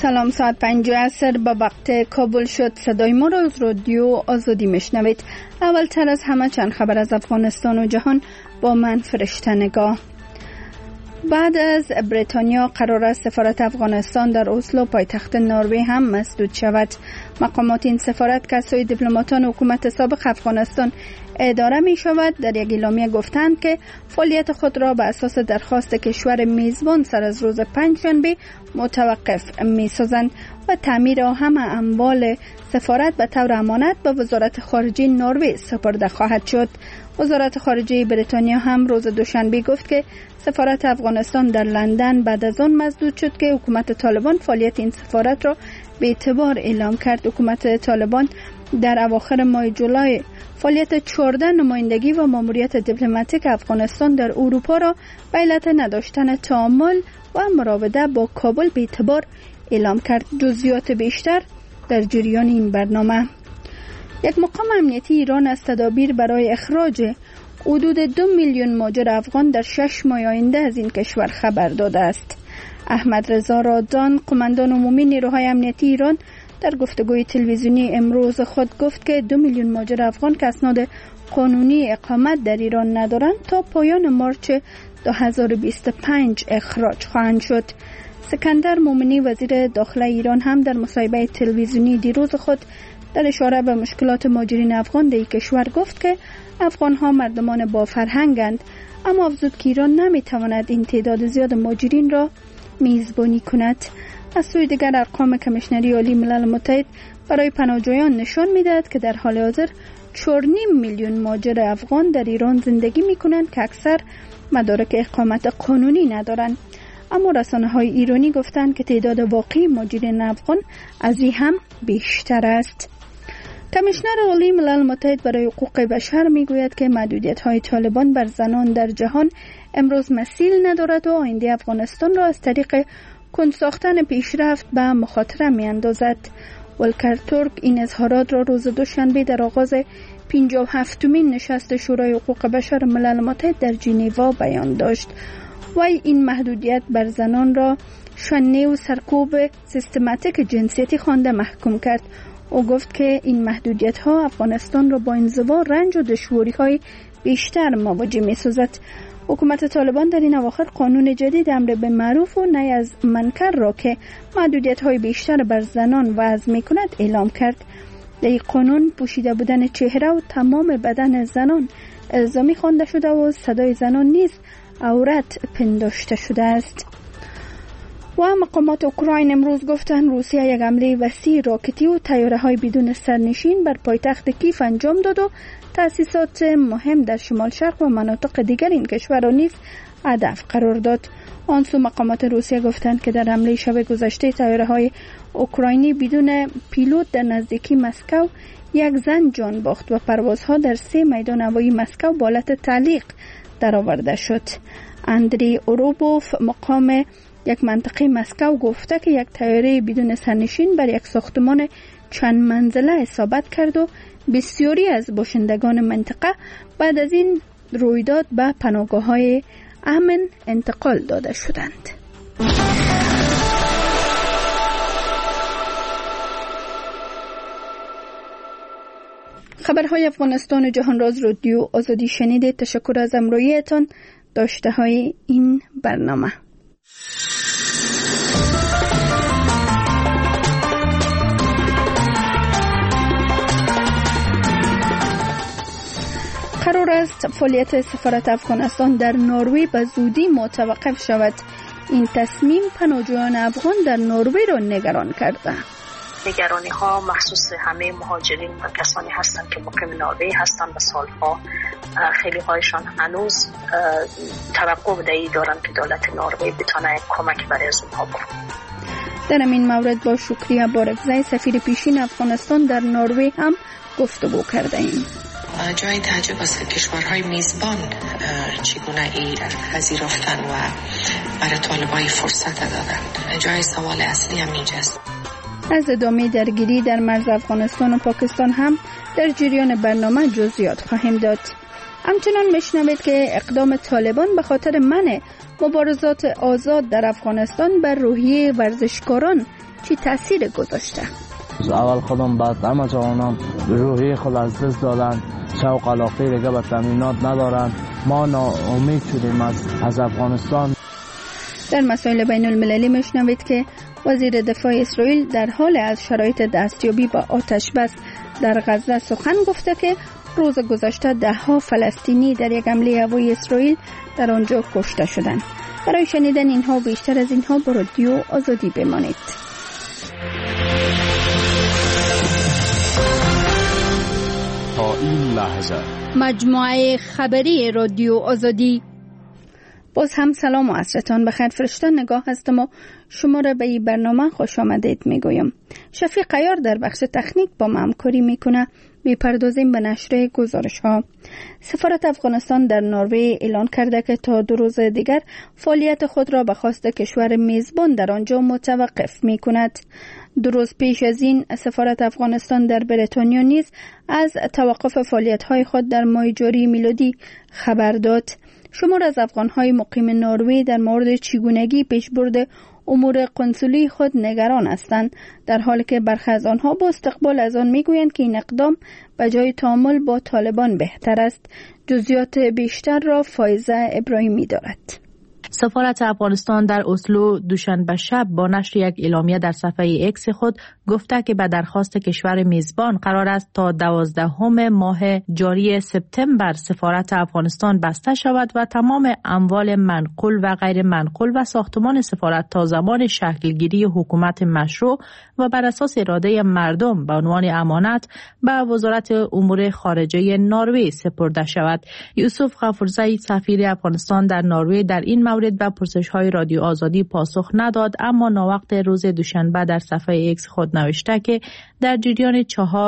سلام، ساعت 5 عصر به وقت کابل شد. صدای ما را از رادیو آزادی میشنوید. اول تر از همه چند خبر از افغانستان و جهان با من فرشته نگاه. بعد از بریتانیا قرار است سفارت افغانستان در اسلو پایتخت نروژ هم مسدود شود. مقامات این سفارت که از سوی دیپلماتان حکومت سابق افغانستان اداره می شود در یک اعلامیه گفتند که فعالیت خود را به اساس درخواست کشور میزبان سر از روز پنجشنبه متوقف می سازند و تعمیر همه اموال سفارت به طور امانت به وزارت خارجه نروژ سپرده خواهد شد. وزارت خارجه بریتانیا هم روز دوشنبه گفت که سفارت افغانستان در لندن بعد از آن مسدود شد که حکومت طالبان فعالیت این سفارت را به اعتبار اعلام کرد. حکومت طالبان در اواخر ماه جولای فعالیت 14 نمایندگی و ماموریت دیپلماتیک افغانستان در اروپا را به علت نداشتن تعامل و مراوده با کابل به اعتبار اعلام کرد. جزئیات بیشتر در جریان این برنامه. یک مقام امنیتی ایران از تدابیر برای اخراج حدود 2 میلیون مهاجر افغان در 6 ماه آینده از این کشور خبر داده است. احمد رضا رادان، قماندان عمومی نیروهای امنیتی ایران، در گفتگوی تلویزیونی امروز خود گفت که 2 میلیون مهاجر افغان که اسناد قانونی اقامت در ایران ندارند تا پایان مارچ 2025 اخراج خواهند شد. سکندر مومنی، وزیر داخله ایران، هم در مصاحبه تلویزیونی دیروز خود در اشاره به مشکلات مهاجرین افغان در کشور گفت که افغان‌ها مردمان با فرهنگند، اما افزود که ایران نمی‌تواند این تعداد زیاد مهاجرین را میزبانی کند. از سوی دیگر ارقام کمیشنری عالی ملل متحد برای پناهجویان نشان می‌دهد که در حال حاضر 4.5 میلیون مهاجر افغان در ایران زندگی می‌کنند که اکثر مدارک اقامت قانونی ندارند. اما رسانه‌های ایرانی گفتند که تعداد واقعی مهاجرین افغان از این هم بیشتر است. کمیشنر عالی ملل متحد برای حقوق بشر میگوید که محدودیت‌های طالبان بر زنان در جهان امروز مثیل ندارد و آینده افغانستان را از طریق کند ساختن پیشرفت به مخاطره می‌اندازد. ولکر ترک این اظهارات را روز دوشنبه در آغاز 57مین نشست شورای حقوق بشر ملل متحد در ژنو بیان داشت. وی این محدودیت بر زنان را شانه و سرکوب سیستماتیک جنسیتی خوانده محکوم کرد. او گفت که این محدودیت‌ها افغانستان را با انزوا، رنج و دشواری‌های بیشتر مواجه می‌سازد. حکومت طالبان در این اواخر قانون جدید امر بالمعروف و نهی از منکر را که محدودیت‌های بیشتر بر زنان وضع می‌کند اعلام کرد. در این قانون پوشیده بودن چهره و تمام بدن زنان الزامی خوانده شده و صدای زنان نیز عورت پنداشته شده است. و مقامات اوکراین امروز گفتند روسیه یک حمله وسیع راکتی و طیاره‌های بدون سرنشین بر پایتخت کیف انجام داد و تأسیسات مهم در شمال شرق و مناطق دیگر این کشور را نیز هدف قرار داد. آن سو مقامات روسیه گفتند که در حمله شب گذشته طیاره‌های اوکراینی بدون پیلوت در نزدیکی مسکو یک زن جان باخت و پروازها در 3 میدان هوایی مسکو به حالت تعلیق درآورده شد. اندری اوروبوف، مقام یک منطقه مسکو، گفته که یک طیاره بدون سرنشین بر یک ساختمان چند منزله اصابت کرد و بسیاری از باشندگان منطقه بعد از این رویداد به پناهگاه‌های امن انتقال داده شدند. خبرهای افغانستان و جهان را از رادیو آزادی شنیدید. تشکر از همراهیتان. داشته های این برنامه. قرار است فعالیت سفارت افغانستان در نروژ به زودی متوقف شود. این تصمیم پناهجویان افغان در نروژ را نگران کرده. نگرانی ها مخصوص همه مهاجرین و کسانی هستند که مقیم نروژ هستند و سالها خیلی هایشان هنوز توقع بدهی دارند که دولت نروژ بتونه کمک برای از اونها بکنه. در این مورد با شکریه بارکزی، سفیر پیشین افغانستان در نروژ هم گفتگو کرده ایم. جای تعجب است که کشورهای میزبان چگونه ای پذیرفتن و برای طالبای فرصت دادند. جای سوال اصلی هم اینجاست. از ادامه درگیری در مرز افغانستان و پاکستان هم در جریان برنامه جزئیات خواهیم داد. همچنان میشنوید که اقدام طالبان به خاطر منع مبارزات آزاد در افغانستان بر روحیه ورزشکاران چی تاثیر گذاشته؟ اول خودم بعد همه جوانان روحی خود از دست دادن، شوق علاقه دیگه به تامینات ندارن. ما ناامید شدیم از افغانستان. در مسائل بین المللی میشنوید که وزیر دفاع اسرائیل در حال از شرایط دستیابی با آتش بس در غزه سخن گفته که روز گذشته 10 فلسطینی در یک حمله هوایی اسرائیل در آنجا کشته شدند. برای شنیدن اینها و بیشتر از اینها با رادیو آزادی بمانید. تا این لحظه مجموعه خبری رادیو آزادی. باز هم سلام و عصرتان بخیر. فرشته نگاه هستم و شما را به این برنامه خوش آمدید میگویم. شفیق عیار در بخش تکنیک با ما همکاری میکنه. میپردازیم به نشر گزارش ها. سفارت افغانستان در نروژ اعلان کرده که تا 2 روز دیگر فعالیت خود را به خواست کشور میزبان در آنجا متوقف میکند. 2 روز پیش از این سفارت افغانستان در بریتانیا نیز از توقف فعالیت‌های خود در ماه جاری میلادی خبر داد. شمار از افغان‌های مقیم نروژ در مورد چگونگی پیشبرد امور قنسولی خود نگران هستند، در حالی که برخی از آنها با استقبال از آن میگویند که این اقدام به جای تعامل با طالبان بهتر است. جزئیات بیشتر را فایزه ابراهیمی دارد. سفارت افغانستان در اسلو دوشنبه شب با نشر یک اعلامیه در صفحه ایکس خود گفته که به درخواست کشور میزبان قرار است تا 12 ماه جاری سپتامبر سفارت افغانستان بسته شود و تمام اموال منقول و غیر منقول و ساختمان سفارت تا زمان شکلگیری حکومت مشروع و بر اساس اراده مردم به عنوان امانت به وزارت امور خارجه نروژ سپرده شود. یوسف غفورزی سفیر افغانستان در نروژ در این مورد به پرسش‌های رادیو آزادی پاسخ نداد، اما ناوقت روز دوشنبه در صفحه ایکس خود نوشته که در جریان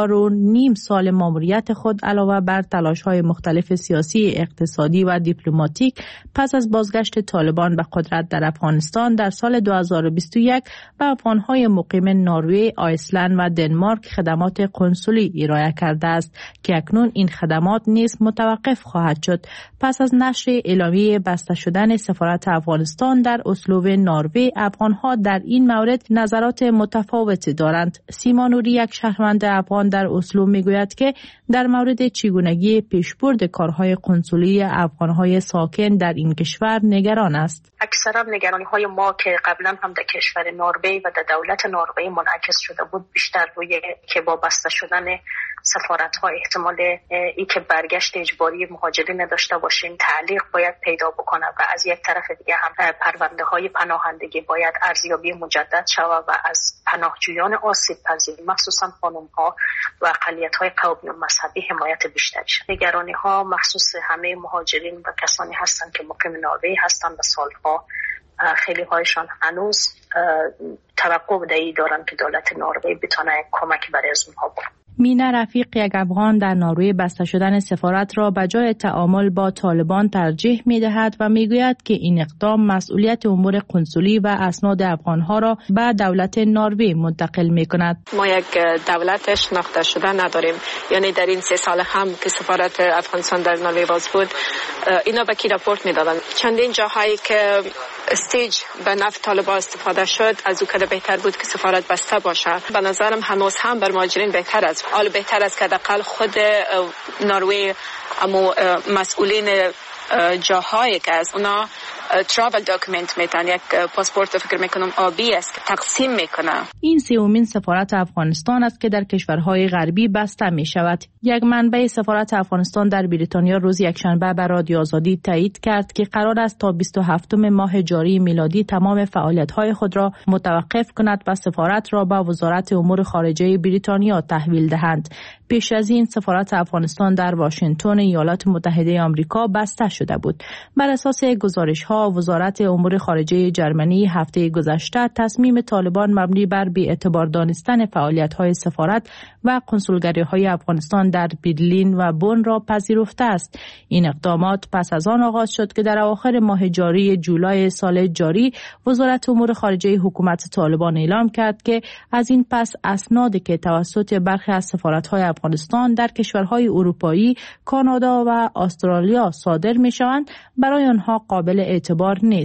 4.5 سال ماموریت خود علاوه بر تلاش‌های مختلف سیاسی، اقتصادی و دیپلماتیک پس از بازگشت طالبان به قدرت در افغانستان در سال 2021 به افغان‌های مقیم نروژ، آیسلند و دنمارک خدمات قنسولی ارائه کرده است که اکنون این خدمات نیز متوقف خواهد شد. پس از نشر اعلامیه بسته شدن سفارت افغانستان در اسلو نروژ، افغان‌ها در این مورد نظرات متفاوتی دارند. سیما نوری، یک شهروند افغان در اسلو، میگوید که در مورد چگونگی پیشبرد کارهای قنسولی افغان‌های ساکن در این کشور نگران است. اکثرا نگرانی‌های ما که قبلا هم در کشور نروژ و در دولت نروژ منعکس شده بود، بیشتر روی که با بسته شدن سفارت‌ها احتمال ای که برگشت اجباری مهاجرین نداشته باشیم تعلیق باید پیدا بکنه و از یک طرف دیگه هم پرونده‌های پناهندگی باید ارزیابی مجدد شود و از پناهجویان آسیب پذیر مخصوصا خانم‌ها و اقلیت‌های قومی و مذهبی حمایت بیشتری شد. نگرانی‌ها مخصوص همه مهاجرین و کسانی هستند که مقیم نروژ هستند و سالها خیلی هایشان هنوز توقع بدهی دارند که دولت نروژ بتونه کمک برای از اونها بکنه. مینا رفیق، یک افغان در نروژ، بسته شدن سفارت را به جای تعامل با طالبان ترجیح می‌دهد و میگوید که این اقدام مسئولیت امور قنسولی و اسناد افغان‌ها را به دولت نروژ منتقل می‌کند. ما یک دولت شناخته شده نداریم، یعنی در این 3 سال هم که سفارت افغانستان در نروژ باز بود اینا به کی راپورت می‌دادن. چندین جاهایی که استیج به نفع طالبان استفاده شد، از او که بهتر بود که سفارت بسته باشه. به نظرم هنوز هم بر مهاجرین بهتر است. حالا بهتر است که حداقل خود نروژ اما مسئولین جاهایی که از اونا ترافل داکیومنت میتن، یک پاسپورت فکر میکنم آبی است که تقسیم میکنه. این 3مین سفارت افغانستان است که در کشورهای غربی بسته می شود. یک منبع سفارت افغانستان در بریتانیا روز یکشنبه به رادیو آزادی تایید کرد که قرار است تا 27 ماه جاری میلادی تمام فعالیت‌های خود را متوقف کند و سفارت را به وزارت امور خارجه بریتانیا تحویل دهند. پیش از این سفارت افغانستان در واشنگتن ایالات متحده آمریکا بسته شده بود. بر اساس گزارش‌ها وزارت امور خارجه جرمنی هفته گذشته تصمیم طالبان مبنی بر بی‌اعتبار دانستن فعالیت‌های سفارت و کنسولگری‌های افغانستان در برلین و بن را پذیرفته است. این اقدامات پس از آن آغاز شد که در اواخر ماه جاری جولای سال جاری وزارت امور خارجه حکومت طالبان اعلام کرد که از این پس اسنادی که توسط برخی از سفارت‌های افغانستان در کشورهای اروپایی، کانادا و استرالیا صادر می‌شوند برای آنها قابل اعتبار نیست.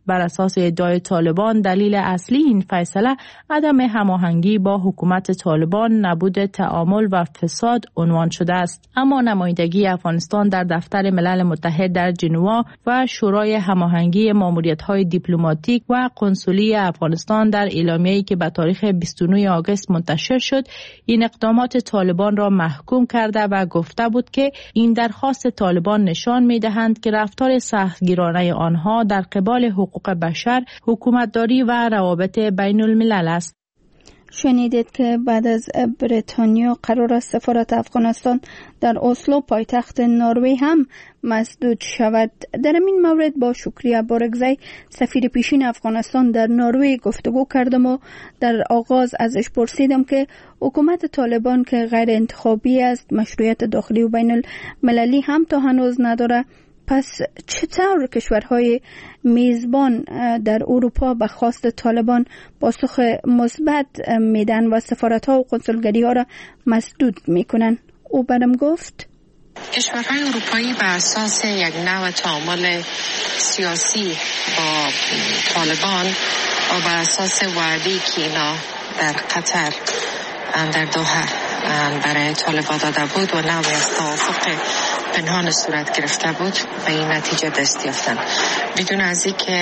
بر اساس ادعای طالبان دلیل اصلی این فیصله عدم هماهنگی با حکومت طالبان، نبود تعامل و فساد عنوان شده است. اما نمایندگی افغانستان در دفتر ملل متحد در ژنوا و شورای هماهنگی ماموریت‌های دیپلماتیک و قنسولی افغانستان در اعلامیه‌ای که به تاریخ 29 آگوست منتشر شد، این اقدامات طالبان را محکوم کرده و گفته بود که این درخواست طالبان نشان می‌دهند که رفتار سختگیرانه آنها در قبال حقوق بشر، حکومتداری و روابط بین الملل است. شنیدید که بعد از بریتانیا قرار است سفارت افغانستان در اسلو پایتخت نروژ هم مسدود شود. در این مورد با شکریه بارگزی سفیر پیشین افغانستان در نروژ گفتگو کردم و در آغاز ازش پرسیدم که حکومت طالبان که غیر انتخابی است، مشروعیت داخلی و بین المللی هم تا هنوز نداره، پس چطور کشورهای میزبان در اروپا به خواست طالبان پاسخ مثبت میدن و سفارت‌ها و قنسولگری‌ها را مسدود میکنن؟ او برام گفت کشورهای اروپایی به اساس یک نوع تعامل سیاسی با طالبان و به اساس وعده‌ای که اینا در قطر در دوحه برای طالبان داده بود و نوعی از توافق پنهان صورت گرفته بود و این نتیجه دست یافتن بدون از اینکه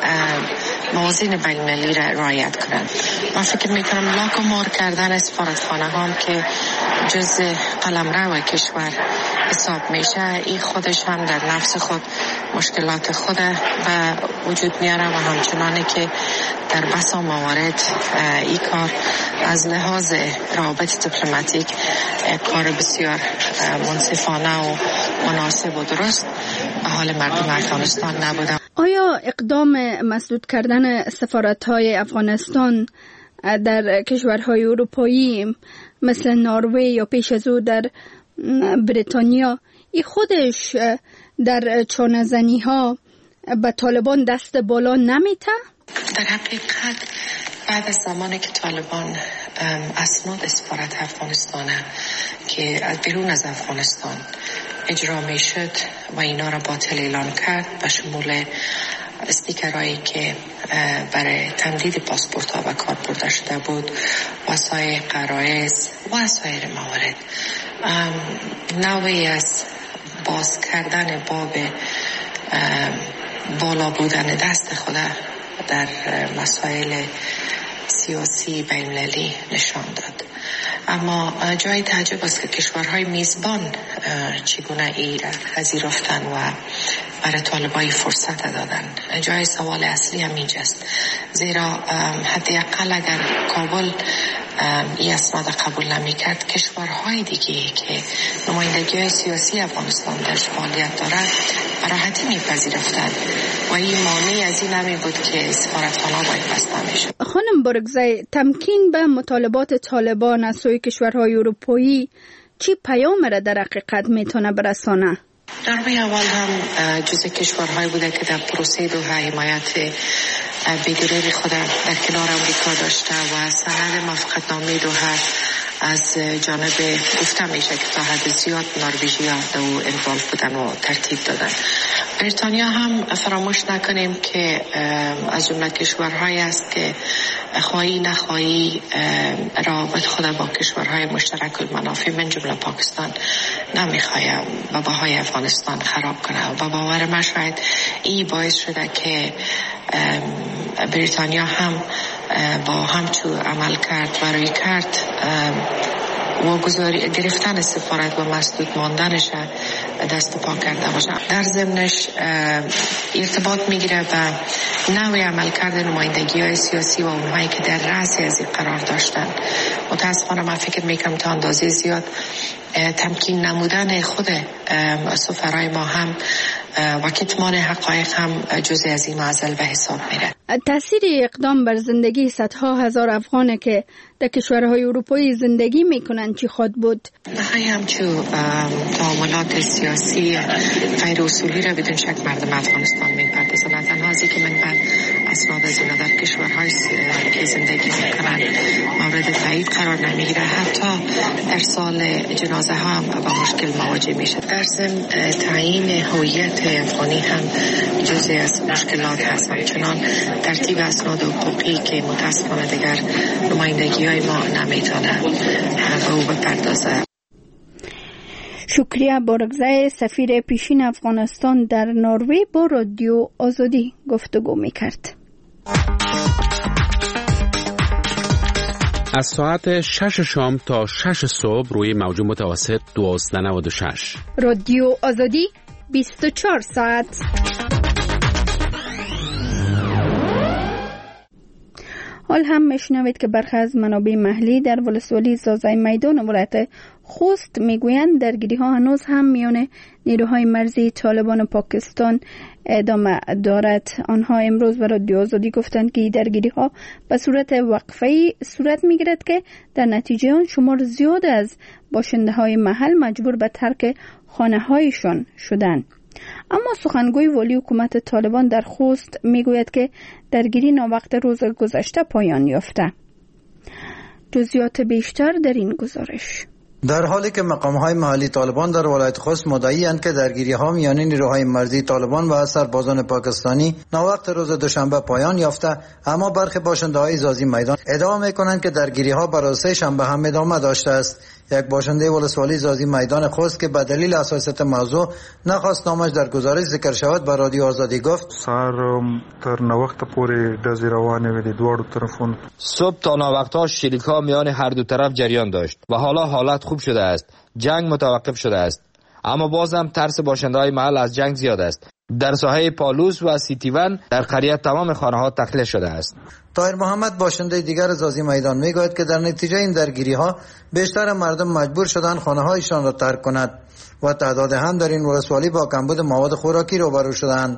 موازین بین المللی را رعایت کنند. من فکر میکنم لاک و مار کردن سفارتخانه هم که جز قلمرو کشور حساب میشه، این خودش هم در نفس خود مشکلات خود و وجود میاره و همچنانی که در بسا موارد این کار از لحاظ روابط دیپلماتیک کار بسیار منصفانه و مناسب و درست به حال مردم افغانستان نبوده. آیا اقدام مسدود کردن سفارت‌های افغانستان در کشورهای اروپایی مثل نروژ یا پیش از او در بریتانیا ای خودش در چانه‌زنی‌ها به طالبان دست بالا نمیته؟ در حقیقت بعد از زمانی که طالبان اسناد سفارت افغانستان که از بیرون از افغانستان اجرا می شد و اینا را باطل اعلان کرد، به شمول استیکرهایی که برای تمدید پاسپورت ها و کار برده شده بود، وسایل غرایز و سایر موارد، نوعی از باز کردن باب بالا بودن دست خود در مسائل سیاسی بین‌المللی نشان داد. اما جای تعجب است که کشورهای میزبان چگونه این را پذیرفتن و برای طالبان فرصت دادن. جای سوال اصلی هم اینجاست، زیرا حداقل اگر کابل این اسناد قبول نمی‌کرد، کشورهای دیگه که نمایندگی سیاسی افغانستان در فعالیت دارد راحتی میپذیرفتند و این مانعی از این نمی بود که سفارتخانه‌ها باید بسته میشه. خانم بارگزی، تمکین به مطالبات طالبان از سوی کشورهای اروپایی چی پیام را در حقیقت میتونه برسانه؟ در روی اول هم جزء کشورهایی بوده که در پروسه دوحه حمایت بی‌دریغ خود در کنار امریکا داشته و سند موافقتنامه دوحه از جانب گفته میشه که تا حد زیاد نروژیا در او انوالو بودن و ترتیب دادن. بریتانیا هم فراموش نکنیم که از جمله کشورهایی است که خواهی نخواهی روابط خود با کشورهای مشترک المنافع من جمله پاکستان نمیخواه و بهای افغانستان خراب کنه و باور من شاید این باعث شده که بریتانیا هم با همچون عمل کرد و روی کرد واگذاری گرفتن سفارت و مسدود ماندنش دست پا کرده باشه. در ضمنش ارتباط میگیره به نوع عمل کرده نمایندگی های سیاسی و اونهایی که در رأس از این قرار داشتن. متاسفانه من فکر میکنم تا اندازه زیاد تمکین نمودن خود سفرای ما هم و کتمان حقایق هم جزئی از این معضل به حساب میره. تاثیر اقدام بر زندگی صدها هزار افغان که در کشورهای اروپایی زندگی میکنند چی خود بود؟ همچو تعاملات سیاسی غیر اصولی را بدون شک مردم افغانستان میپردازند. تنها ازی که من بعد اسناد از اینا در کشورهای که زندگی میکنند مورد تایید قرار نمیگیره. حتی در سال جنازه هم با مشکل مواجه میشه. در ضمن تعیین هویت افغانی هم جزئی از مشکلات هستند، چنان ترتیب اسناد حقوقی که متاسفانه دیگر نمایندگی های ما نمیتونه به او بپردازه. شکریه بارگزای سفیر پیشین افغانستان در نروژ با رادیو آزادی گفتگو میکرد. از ساعت 6 شام تا 6 صبح روی موج متوسط 1296 رادیو آزادی 24 ساعت. حال هم میشنوید که برخی از منابع محلی در ولسوالی زازای میدان ولایت خوست میگویند درگیری ها هنوز هم میان نیروهای مرزی طالبان پاکستان ادامه دارد. آنها امروز به رادیو آزادی گفتند که درگیری ها به صورت وقفه‌ای صورت میگیرد که در نتیجه آن شمار زیاد از باشنده های محل مجبور به ترک خانه هایشان شدند. اما سخنگوی والی حکومت طالبان در خوست میگوید که درگیری ناوقت روز گذشته پایان یافته. جزئیات بیشتر در این گزارش. در حالی که مقام‌های محلی طالبان در ولایت خوست مدعی‌اند که درگیری‌ها میان نیروهای مرزی طالبان و سربازان پاکستانی ناوقت روز دوشنبه پایان یافته، اما برخی باشنده‌های زازی میدان ادعا می‌کنند که درگیری‌ها برای سه شنبه هم ادامه داشته است. یک باشنده ولسوالی زازی میدان خوست که به دلیل حساسیت موضوع نخواست نامش در گزارش ذکر شود به رادیو آزادی گفت: تر ناوقت پورې ډزې روانې وې د دواړو طرفونو. صبح تا ناوقت‌ها شلیک‌ها میان هر دو طرف جریان داشت و حالا حالت خوب شده است. جنگ متوقف شده است، اما بازم ترس باشنده‌های محل از جنگ زیاد است. در ساحه پالوس و سیتیون در قریه تمام خانه‌ها تخلیه شده است. طاهر محمد باشنده دیگر زازی میدان میگوید که در نتیجه این درگیری‌ها بیشتر مردم مجبور شدند خانه‌هایشان را ترک کنند و تعداد هم در این ولسوالی با کمبود مواد خوراکی روبرو شدند.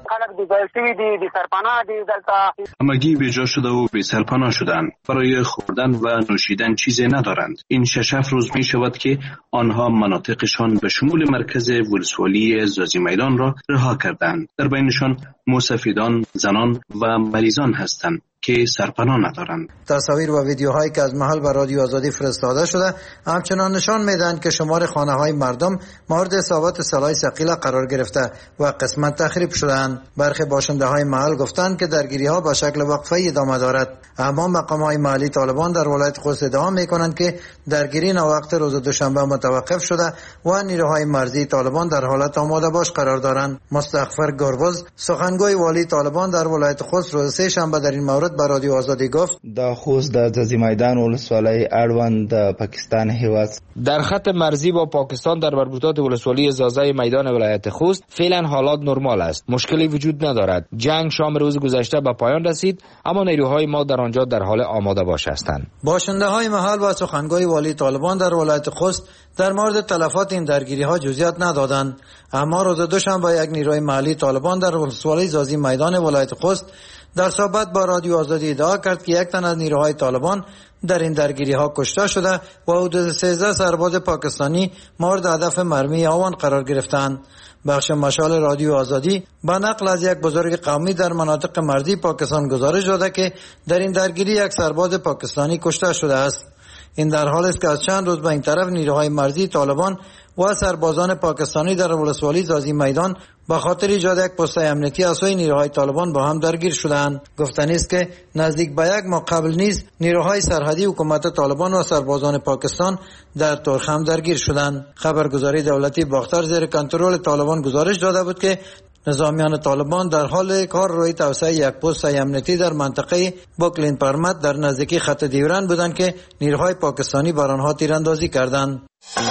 همگی بیجا شده و بی سرپناه شدند. برای خوردن و نوشیدن چیزی ندارند. این 6 روز می شود که آنها مناطقشان به شمول مرکز ولسوالی زازی میدان را رها کردند. در بینشان موسفیدان، زنان و مریضان هستند که سرپناه ندارند. تصاویر و ویدیوهایی که از محل به رادیو آزادی فرستاده شده همچنان نشان میدهند که شمار خانه‌های مردم مورد اصابت سلاح ثقیله قرار گرفته و قسمت تخریب شدند. برخی باشنده‌های محل گفتند که درگیری‌ها به شکل وقفه‌ای ادامه دارد، اما مقام‌های محلی طالبان در ولایت خوست ادعا می‌کنند که درگیری ناوقت روز دوشنبه متوقف شده و نیروهای مرزی طالبان در حالت آماده باش قرار دارند. مستغفر گربز سخنگوی والی طالبان در ولایت خوست روز سه شنبه در این مورد به رادیو آزادی گفت: د خوست د زازی میدان ولسوالی اړوند د پاکستان هیواد در خط مرزی با پاکستان در مربوطات ولسوالی زازای میدان ولایت خوست فعلا حالات نرمال است. مشکلی وجود ندارد. جنگ شام روز گذشته به پایان رسید، اما نیروهای ما در آنجا در حال آماده باش هستند. باشنده های محل و سخنگوی والی طالبان در ولایت خوست در مورد تلفات این درگیری ها جزئیات ندادند، اما روز دوشنبه یک نیروی محلی طالبان در ولسوالی زازی میدان ولایت خوست در صحبت با رادیو آزادی ادعا کرد که یک تن از نیروهای طالبان در این درگیری ها کشته شده و حدود 13 سرباز پاکستانی مورد هدف مرمی آوان قرار گرفتند. بخش مشال رادیو آزادی به نقل از یک بزرگ قومی در مناطق مرزی پاکستان گزارش داده که در این درگیری یک سرباز پاکستانی کشته شده است. این در حالی است که از چند روز به این طرف نیروهای مرزی طالبان و سربازان پاکستانی در ولسوالی زازی میدان به خاطر ایجاد یک پست امنیتی از سوی نیروهای طالبان با هم درگیر شدند. گفتنی است که نزدیک به یک ماه قبل نیز نیروهای سرحدی حکومت طالبان و سربازان پاکستان در تورخم درگیر شدند. خبرگزاری دولتی باختر زیر کنترل طالبان گزارش داده بود که نظامیان طالبان در حال کار روی توسعه یک پست امنیتی در منطقه بوکلین پرمت در نزدیکی خط دیورن بودند که نیروهای پاکستانی بر آنها تیراندازی کردند.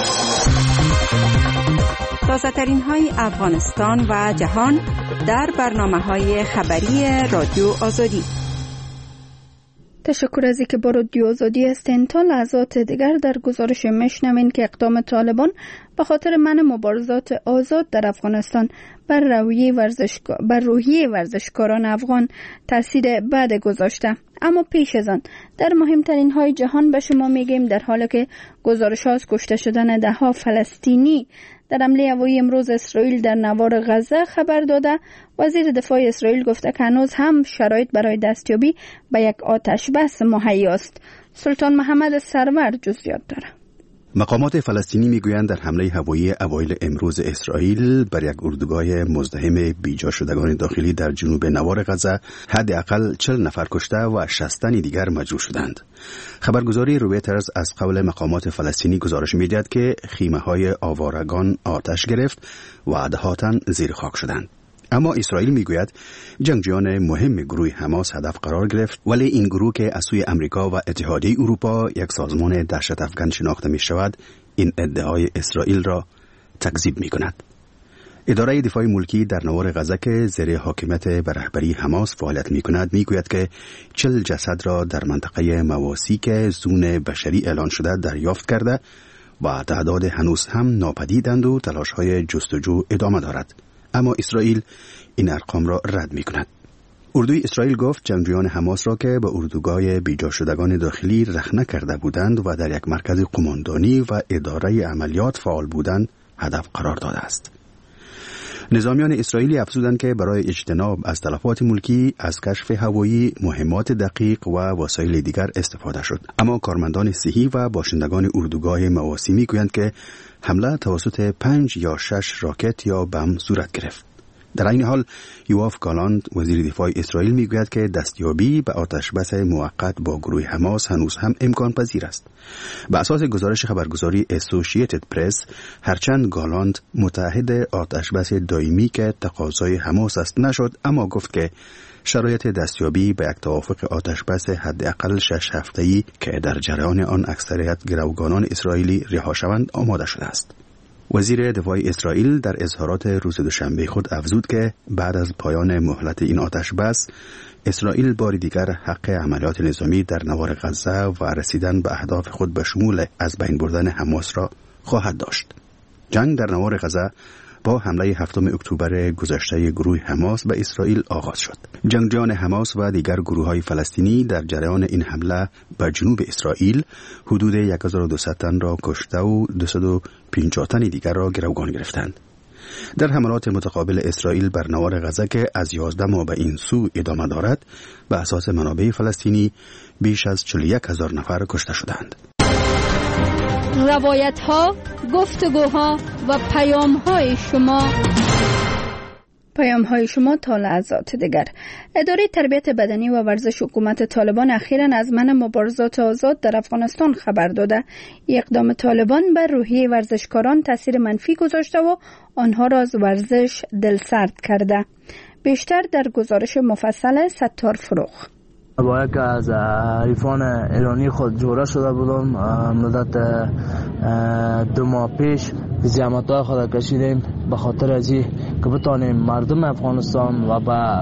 تازه‌ترین های افغانستان و جهان در برنامه‌های خبری رادیو آزادی. تشکر از اینکه با رادیو آزادی هستین. تا لحظات دیگر در گزارش میشنوین که اقدام طالبان به خاطر منع مبارزات آزاد در افغانستان بر روحیه ورزشکاران افغان تاثیر بد گذاشته. اما پیش از آن در مهمترین های جهان به شما میگیم در حالی که گزارش ها از کشته شدن دهها فلسطینی در حمله هوایی امروز اسرائیل در نوار غزه خبر داده، وزیر دفاع اسرائیل گفته که هنوز هم شرایط برای دستیابی به یک آتش بس مهیا است. سلطان محمد سرور جزئیات داره. مقامات فلسطینی میگویند در حمله هوایی اوایل امروز اسرائیل بر یک اردوگاه مزدحم بیجا شدگان داخلی در جنوب نوار غزه حداقل 40 نفر کشته و 60 تن دیگر مجروح شدند. خبرگزاری رویترز از قول مقامات فلسطینی گزارش می‌دهد که خیمه‌های آوارگان آتش گرفت و ده ها تن زیر خاک شدند. اما اسرائیل میگوید جنگجویان مهم گروه حماس هدف قرار گرفت، ولی این گروه که از سوی امریکا و اتحادیه اروپا یک سازمان دهشت افکن شناخته می شود، این ادعای اسرائیل را تکذیب می کند. اداره دفاع ملکی در نوار غزه که زیر حاکمیت به رهبری حماس فعالیت می کند میگوید که 40 جسد را در منطقه مواسی که زون بشری اعلان شده دریافت کرده و تعداد هنوز هم ناپدیدند و تلاش‌های جستجو ادامه دارد. اما اسرائیل این ارقام را رد می کند. اردوی اسرائیل گفت جنگجویان حماس را که به اردوگاه بیجا شدگان داخلی رخنه کرده بودند و در یک مرکز قماندانی و اداره عملیات فعال بودند هدف قرار داده است. نظامیان اسرائیلی افزودند که برای اجتناب از تلفات ملکی از کشف هوایی مهمات دقیق و وسایل دیگر استفاده شد. اما کارمندان صحی و باشندگان اردوگاه مواسی میگویند که حمله توسط 5 یا 6 راکت یا بم صورت گرفت. در این حال یواف گالاند وزیر دفاع اسرائیل میگوید که دستیابی به آتشبس موقت با گروه حماس هنوز هم امکان پذیر است. به اساس گزارش خبرگزاری اسوسییتد پرس، هرچند گالاند متحد آتشبس دائمی که تقاضای حماس است نشد، اما گفت که شرایط دستیابی به یک توافق آتشبس حداقل 6 هفته‌ای که در جریان آن اکثریت گروگانان اسرائیلی رها شوند آماده شده است. وزیر دفاع اسرائیل در اظهارات روز دوشنبه خود افزود که بعد از پایان مهلت این آتش بس، اسرائیل بار دیگر حق عملیات نظامی در نوار غزه و رسیدن به اهداف خود به شمول از بین بردن حماس را خواهد داشت. جنگ در نوار غزه با حمله 7 اکتبر گذشته گروه حماس به اسرائیل آغاز شد. جنگجویان حماس و دیگر گروه‌های فلسطینی در جریان این حمله به جنوب اسرائیل حدود 1200 تن را کشته و 250 تن دیگر را گروگان گرفتند. در حملات متقابل اسرائیل بر نوار غزه که از 11 ماه به این سو ادامه دارد، به اساس منابع فلسطینی بیش از 41,000 نفر کشته شدند. روایت ها، گفتگوها و پیام های شما تا لحظات دیگر. اداره تربیت بدنی و ورزش حکومت طالبان اخیراً از منع مبارزات آزاد در افغانستان خبر داده. اقدام طالبان بر روحیه ورزشکاران تاثیر منفی گذاشته و آنها را از ورزش دلسرد کرده. بیشتر در گزارش مفصل ستار فروغ. با یک از حریفان ایرانی خود جوره شده بودم. مدت 2 ماه پیش زحمت‌های خود کشیدیم به خاطر ازی که بتانیم مردم افغانستان و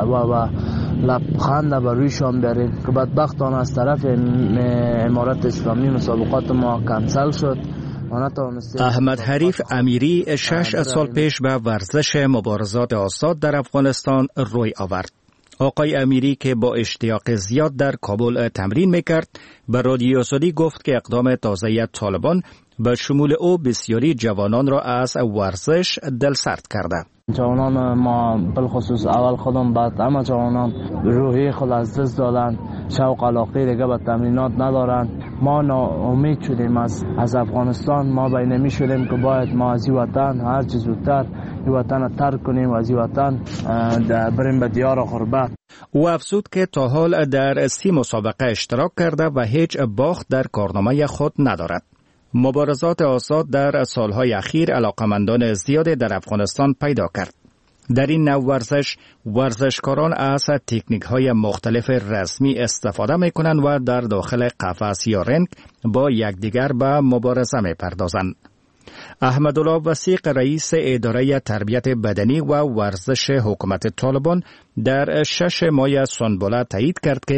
لبخند به رویشان بیاریم که بدبختانه از طرف امارت اسلامی مسابقات ما کنسل شد. احمد حریف امیری 6 سال پیش به ورزش مبارزات آزاد در افغانستان روی آورد. آقای امیری که با اشتیاق زیاد در کابل تمرین میکرد به رادیو آزادی گفت که اقدام تازه طالبان به شمول او بسیاری جوانان را از ورزش دلسرد کرده. جوانان ما بالخصوص اول خودم بعد همه جوانان روحی خود از دست دادن، شوق علاقه دیگه به تمرینات ندارن. ما ناامید شدیم از افغانستان. ما بین می شدیم که باید ما از این وطن هر چیز زودتر این وطن را ترک کنیم، از این وطن بریم به دیار غربت. او افزود که تا حال در 30 مسابقه اشتراک کرده و هیچ باخت در کارنامه خود ندارد. مبارزات آزاد در سالهای اخیر علاقمندان زیادی در افغانستان پیدا کرد. در این نوع ورزشکاران از تکنیک‌های مختلف رسمی استفاده می‌کنند و در داخل قفس یا رنگ با یکدیگر به مبارزه می‌پردازند. احمدالله وثیق رئیس اداره تربیت بدنی و ورزش حکومت طالبان در 6 ماه سنبله تایید کرد که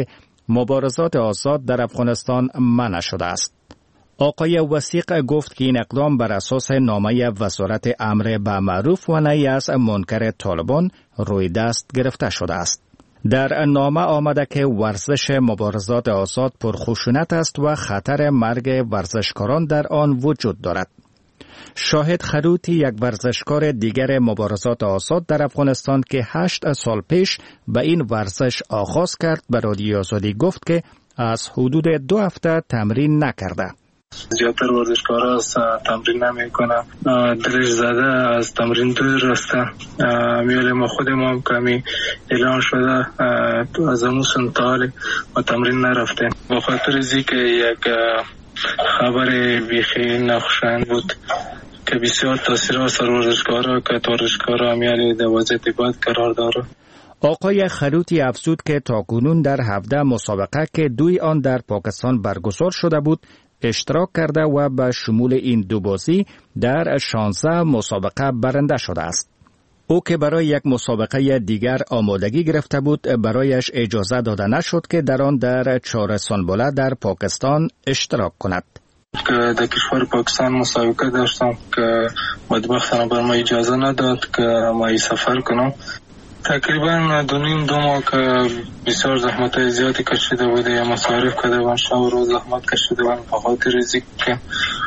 مبارزات آزاد در افغانستان منع شده است. آقای وثیق گفت که این اقدام بر اساس نامه وزارت امر به معروف و نهی از منکر طالبان روی دست گرفته شده است. در نامه آمده که ورزش مبارزات آزاد پرخشونت است و خطر مرگ ورزشکاران در آن وجود دارد. شاهد خروتی، یک ورزشکار دیگر مبارزات آزاد در افغانستان که 8 سال پیش به این ورزش آغاز کرد، به رادیو آزادی گفت که از حدود 2 هفته تمرین نکرده. زیادتر ورزشکارا از تمرین نمیکنن، دلش زده از تمرین دور رسته. میاله ما خود ما هم کمی اعلان شده از امون سنتالی و تمرین نرفته، با خاطر ازی که یک خبر بیخی نخوشایند بود که بسیار تاثیر اثر ورزشکارا که ورزشکارا میاله در وضعیت بد قرار داره. آقای خروتی افزود که تاکنون در 17 مسابقه که 2 آن در پاکستان برگزار شده بود اشتراک کرده و به شمول این 2 بازی در 16 مسابقه برنده شده است. او که برای یک مسابقه دیگر آمادگی گرفته بود، برایش اجازه داده نشد که در آن در 4 سنبله در پاکستان اشتراک کند. که در کشور پاکستان مسابقه داشتم که بدبختانه بر ما اجازه نداد که ما سفر کنم. تقریبا 2 ماه که بسیار زحمت زیادی کشیده بوده یا مصارف کرده بودم، شب و روز زحمت کشیده بودم به خاطر ریزی که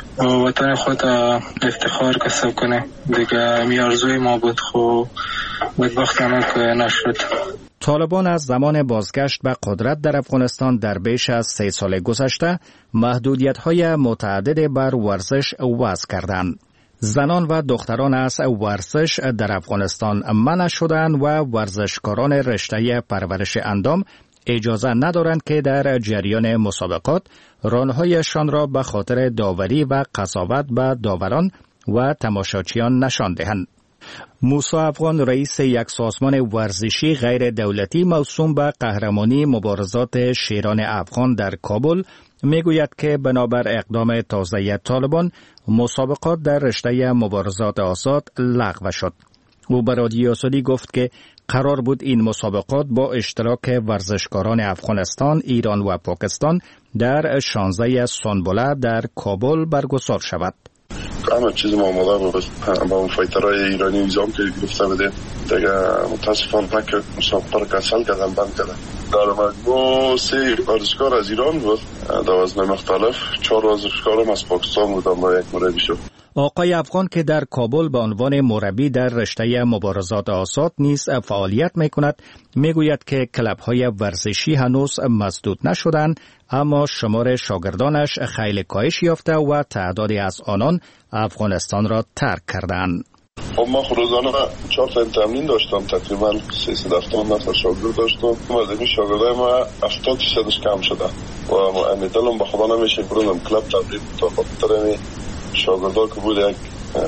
وطن خود افتخار کسب کنه. دیگه می آرزوی ما بود، خب بدبختانه که نشد. طالبان از زمان بازگشت به قدرت در افغانستان در بیش از 3 سال گذشته محدودیت‌های متعدد بر ورزش وضع کردند. زنان و دختران از ورزش در افغانستان منع شدند و ورزشکاران رشته پرورش اندام اجازه ندارند که در جریان مسابقات رانهایشان را به خاطر داوری و قضاوت به داوران و تماشاچیان نشان دهند. موسی افغان، رئیس یک سازمان ورزشی غیر دولتی موسوم به قهرمانی مبارزات شیران افغان در کابل، میگوید که بنابر اقدام تازه طالبان مسابقات در رشته مبارزات آزاد لغو شد. او به رادیو آزادی گفت که قرار بود این مسابقات با اشتراک ورزشکاران افغانستان، ایران و پاکستان در 16 سنبله در کابل برگزار شود. همه چیز ما آماده بود، با اون فایترهای ایرانی ویزام که گرفته بودیم دیگه متاسفانه که مسابقه را کنسل کردن، بند کردن. در مجموع 3 ورزشکار از ایران بود در وزن مختلف، 4 ورزشکار هم از پاکستان بودن با یک مربی شد. آقای افغان که در کابل به عنوان مربی در رشته مبارزات آزاد نیز فعالیت می‌کند، میگوید که کلب‌های ورزشی هنوز مسدود نشدند، اما شمار شاگردانش خیلی کاهش یافته و تعدادی از آنان افغانستان را ترک کردند. خب ما روزانه 4 تا تمرین داشتم، تقریبا 370 نفر شاگرد داشتم. از این شاگردای ما 80% کم شده و امیدوارم به خدا نمیشه برونم کلب تبدیل تا خاطر شاگردا که بود یک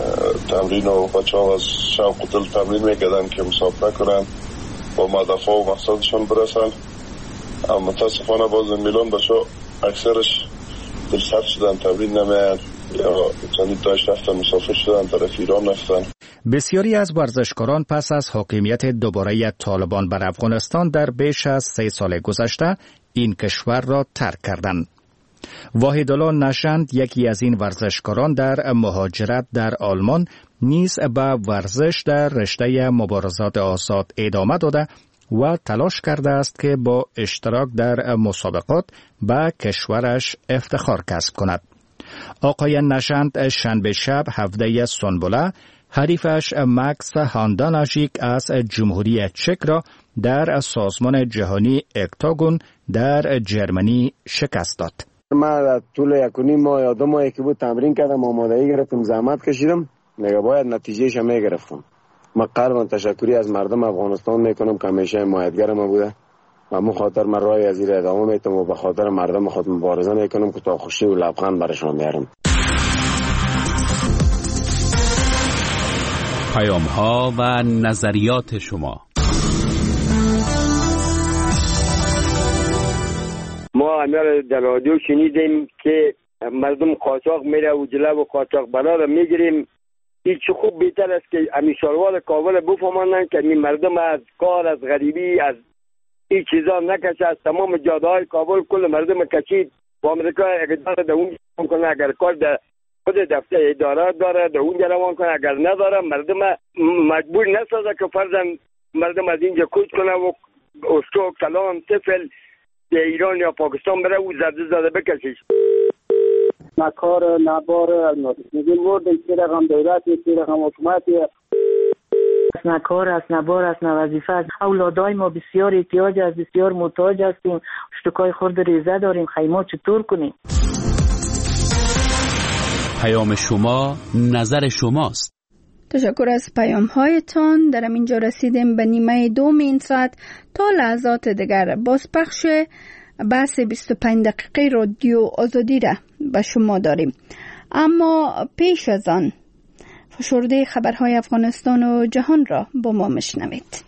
تمرین و بچه‌ها از شوق و دل تمرین میکردن که مسابقه کنن با هدف و مقصدشون برسن. اما متاسفانه باز میلان بچه‌ها اکثرش دلسرد شدن، تمرین نمیان یا چندین تاش رفتن مسافر شدن طرف ایران رفتن. بسیاری از ورزشکاران پس از حاکمیت دوباره طالبان بر افغانستان در بیش از 3 سال گذشته این کشور را ترک کردند. واحدالله نژند، یکی از این ورزشکاران در مهاجرت در آلمان، نیز به ورزش در رشته مبارزات آزاد ادامه داده و تلاش کرده است که با اشتراک در مسابقات به کشورش افتخار کسب کند. آقای نژند شنبه شب 17 سنبله حریفش مکس هانداناژیک از جمهوری چک را در سازمان جهانی اکتاگون در جرمنی شکست داد. من طول 1.5 ماه یا 2 ماهی که بود تمرین کردم، آمادگی گرفتم، زحمت کشیدم، دیگه باید نتیجهش هم میگرفتم. من قلبا تشکری از مردم افغانستان میکنم که همیشه حمایتگر ما بوده و من خاطر من راه از این ادامه میتم و به خاطر مردم خود مبارزه میکنم که تا خوشی و لبخند برشون بیارم. پیام ها و نظریات شما. ما امیر در رادیو شنیدیم که مردم قاچاق میره و جلب و قاچاق بلا را میگیریم. این چه خوب بهتر است که امی شاروال کابل بفهمانند که این مردم از کار، از غریبی، از این چیزا نکشه. از تمام جاده های کابل کل مردم کشید و امریکا اقدار در اون کنه. اگر کار در خود دفتر اداره داره در اونجا روان کنه، اگر نداره مردم مجبور نسازه که فرضاً مردم از اینجا کوچ کنه و استوک سلام طفل به ایران یا پاکستان بره و زده بکشیش. نکار نبار میگیم ورد این رقم دولت این رقم حکومت نه کار است، نه بار است، نه وظیفه است. اولادای ما بسیار احتیاج است، بسیار محتاج هستیم. اشتکای خورد ریزه داریم، خیمات چطور کنیم؟ پیام شما نظر شماست. تشکر از پیام هایتان. در اینجا رسیدیم به نیمه دوم این ساعت. تا لحظات دیگر بازپخش بحث 25 دقیقه رادیو آزادی را به شما داریم، اما پیش از آن فشرده خبرهای افغانستان و جهان را با ما مشنوید.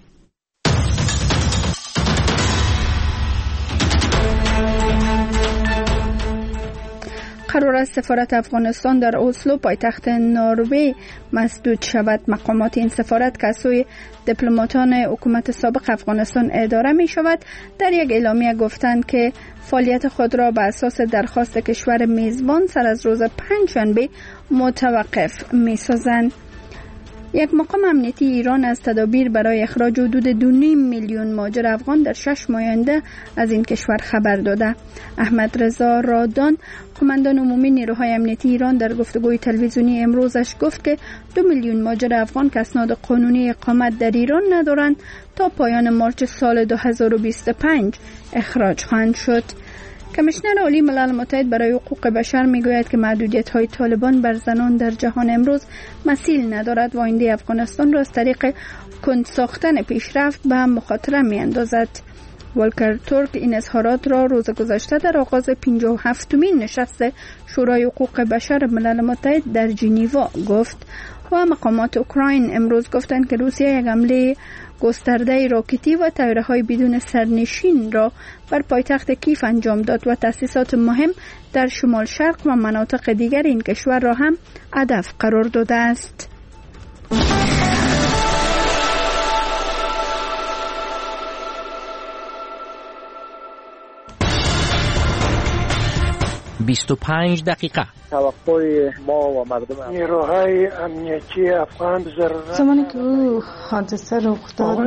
قرار است سفارت افغانستان در اسلو پایتخت نروژ مسدود شود. مقامات این سفارت که از سوی دیپلماتان حکومت سابق افغانستان اداره می شود در یک اعلامیه گفتند که فعالیت خود را بر اساس درخواست کشور میزبان سر از روز پنجشنبه متوقف می سازند. یک مقام امنیتی ایران از تدابیر برای اخراج حدود 2.5 میلیون مهاجر افغان در 6 ماه آینده از این کشور خبر داده. احمد رضا رادان، قماندان عمومی نیروهای امنیتی ایران، در گفتگوی تلویزیونی امروزش گفت که 2 میلیون مهاجر افغان که اسناد قانونی اقامت در ایران ندارند تا پایان مارچ سال 2025 اخراج خواهند شد. کمیشنر عالی ملل متحد برای حقوق بشر میگوید که محدودیت‌های طالبان بر زنان در جهان امروز مثیل ندارد و آینده افغانستان را از طریق کند ساختن پیشرفت به مخاطره می‌اندازد. والکر تورک این اظهارات را روز گذشته در آغاز 57مین نشست شورای حقوق بشر ملل متحد در ژنو گفت و مقامات اوکراین امروز گفتند که روسیه یک حمله گسترده راکتی و طیاره‌های بدون سرنشین را بر پایتخت کیف انجام داد و تأسیسات مهم در شمال شرق و مناطق دیگر این کشور را هم هدف قرار داده است. دقیقه توقع ما و مردم نیروهای امنیتی افغان زمانی که او حادثه رخ داد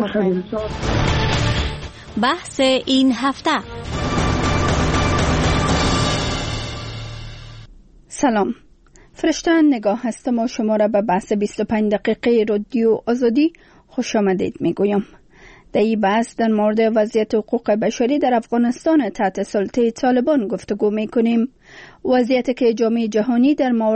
بحث این هفته. سلام، فرشته نگاه هستم و شما را به بحث 25 دقیقه رادیو آزادی خوش آمدید میگویم. در این بحث در مورد وضعیت حقوق بشری در افغانستان تحت سلطه طالبان گفتگو میکنیم. وضعیت که جامعه جهانی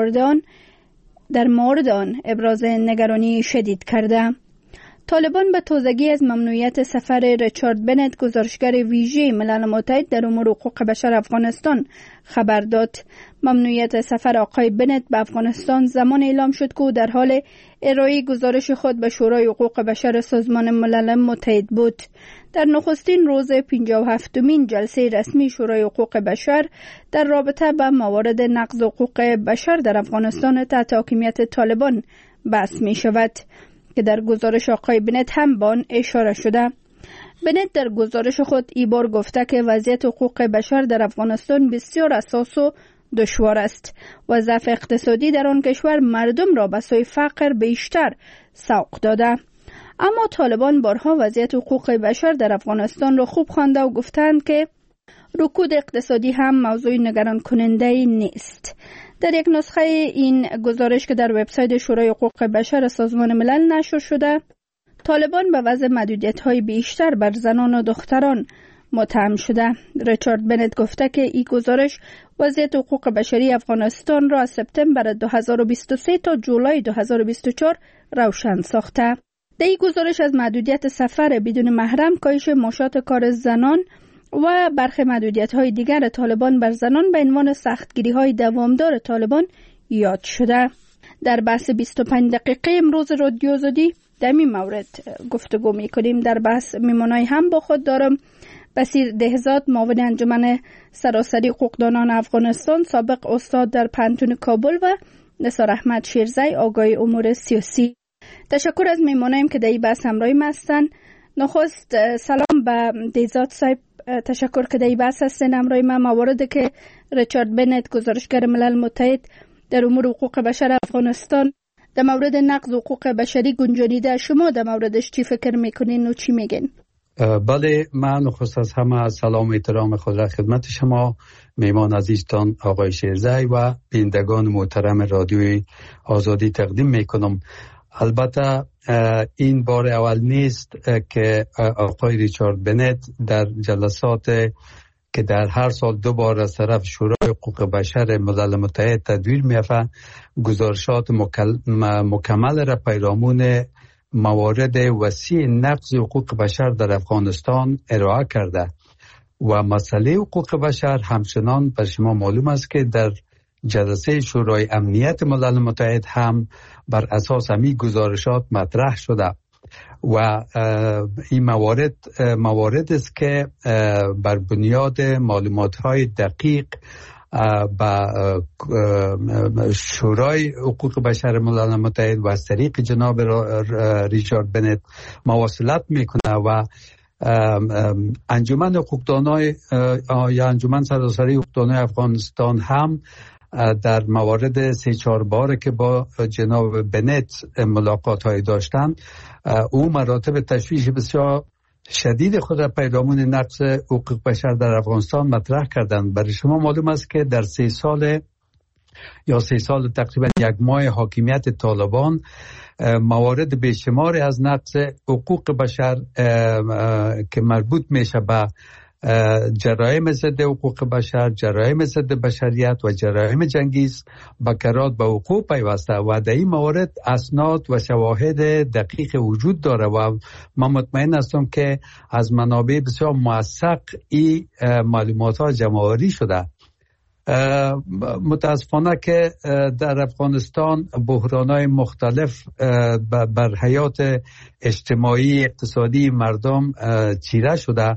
در مورد آن ابراز نگرانی شدید کرده. طالبان به تازگی از ممنوعیت سفر ریچارد بنت، گزارشگر ویژه ملل متحد در امور حقوق بشر افغانستان، خبر داد. ممنوعیت سفر آقای بنت به افغانستان زمان اعلام شد که در حال ارائه گزارش خود به شورای حقوق بشر سازمان ملل متحد بود. در نخستین روز 57مین جلسه رسمی شورای حقوق بشر در رابطه با موارد نقض حقوق بشر در افغانستان تحت حاکمیت طالبان بحث می شود که در گزارش آقای بنت هم به آن اشاره شده. بنت در گزارش خود ای بار گفته که وضعیت حقوق بشر در افغانستان بسیار حساس و دشوار است و ضعف اقتصادی در آن کشور مردم را به سوی فقر بیشتر سوق داده. اما طالبان بارها وضعیت حقوق بشر در افغانستان را خوب خوانده و گفتند که رکود اقتصادی هم موضوع نگران کننده نیست. در یک نسخه این گزارش که در وبسایت شورای حقوق بشر سازمان ملل نشر شده، طالبان به وضع محدودیت‌های بیشتر بر زنان و دختران متهم شده. ریچارد بنت گفته که این گزارش وضعیت حقوق بشری افغانستان را از سپتامبر 2023 تا جولای 2024 روشن ساخته. در این گزارش از محدودیت سفر بدون محرم، کاهش معاشات کار زنان و برخی محدودیت‌های دیگر طالبان بر زنان به عنوان سختگیری‌های دوامدار طالبان یاد شده. در بحث 25 دقیقه امروز رادیو آزادی در این مورد گفتگو می‌کنیم. در بحث میمونای هم با خود دارم بصیر دهزاد، معاون انجمن سراسری حقوقدانان افغانستان، سابق استاد در پانتون کابل، و نثار احمد شیرزی، آگاه امور سیاسی. تشکر از میمونایم که در این بحث همراهیم هستند. نخست سلام هم به دیزاد صاحب تشکر که در بحث هستین. امروی ما مواردی که ریچارد بنت گزارشگر ملل متحد در امور حقوق بشر افغانستان در مورد نقض حقوق بشری گنجانیده، شما در موردش چی فکر میکنین و چی میگین؟ بله، من خصوص از همه سلام و احترام خود را خدمت شما میمان عزیزتان آقای شیرزای و بینندگان محترم رادیوی آزادی تقدیم میکنم. البته این بار اول نیست که آقای ریچارد بنت در جلسات که در هر سال 2 بار از طرف شورای حقوق بشر ملل متحد تدویر می‌افه گزارشات مکمل را پیرامون موارد وسیع نقض حقوق بشر در افغانستان ارائه کرده و مسئله حقوق بشر همچنان بر شما معلوم است که در جلسه شورای امنیت ملل متحد هم بر اساس همین گزارشات مطرح شده و این موارد است که بر بنیاد معلومات‌های دقیق با شورای حقوق بشر ملل متحد و از طریق جناب ریچارد بنت مواصلت میکنه و انجمن حقوقدانای یا انجمن سراسری حقوقدانای افغانستان هم در موارد 3-4 باره که با جناب بنت ملاقات های داشتن او مراتب تشویش بسیار شدید خود را پیرامون نقض حقوق بشر در افغانستان مطرح کردند. برای شما معلوم است که در 3 سال تقریبا 1 ماه حاکمیت طالبان موارد بیشماری از نقض حقوق بشر که مربوط میشه به جرایم ضد حقوق بشر، جرایم ضد بشریت و جرایم جنگیز بکرات به وقوع پیوسته و در این موارد اسناد و شواهد دقیق وجود داره و من مطمئن هستم که از منابع بسیار موثق این معلومات ها جمع‌آوری شده. متاسفانه که در افغانستان بحران‌های مختلف بر حیات اجتماعی اقتصادی مردم چیره شده.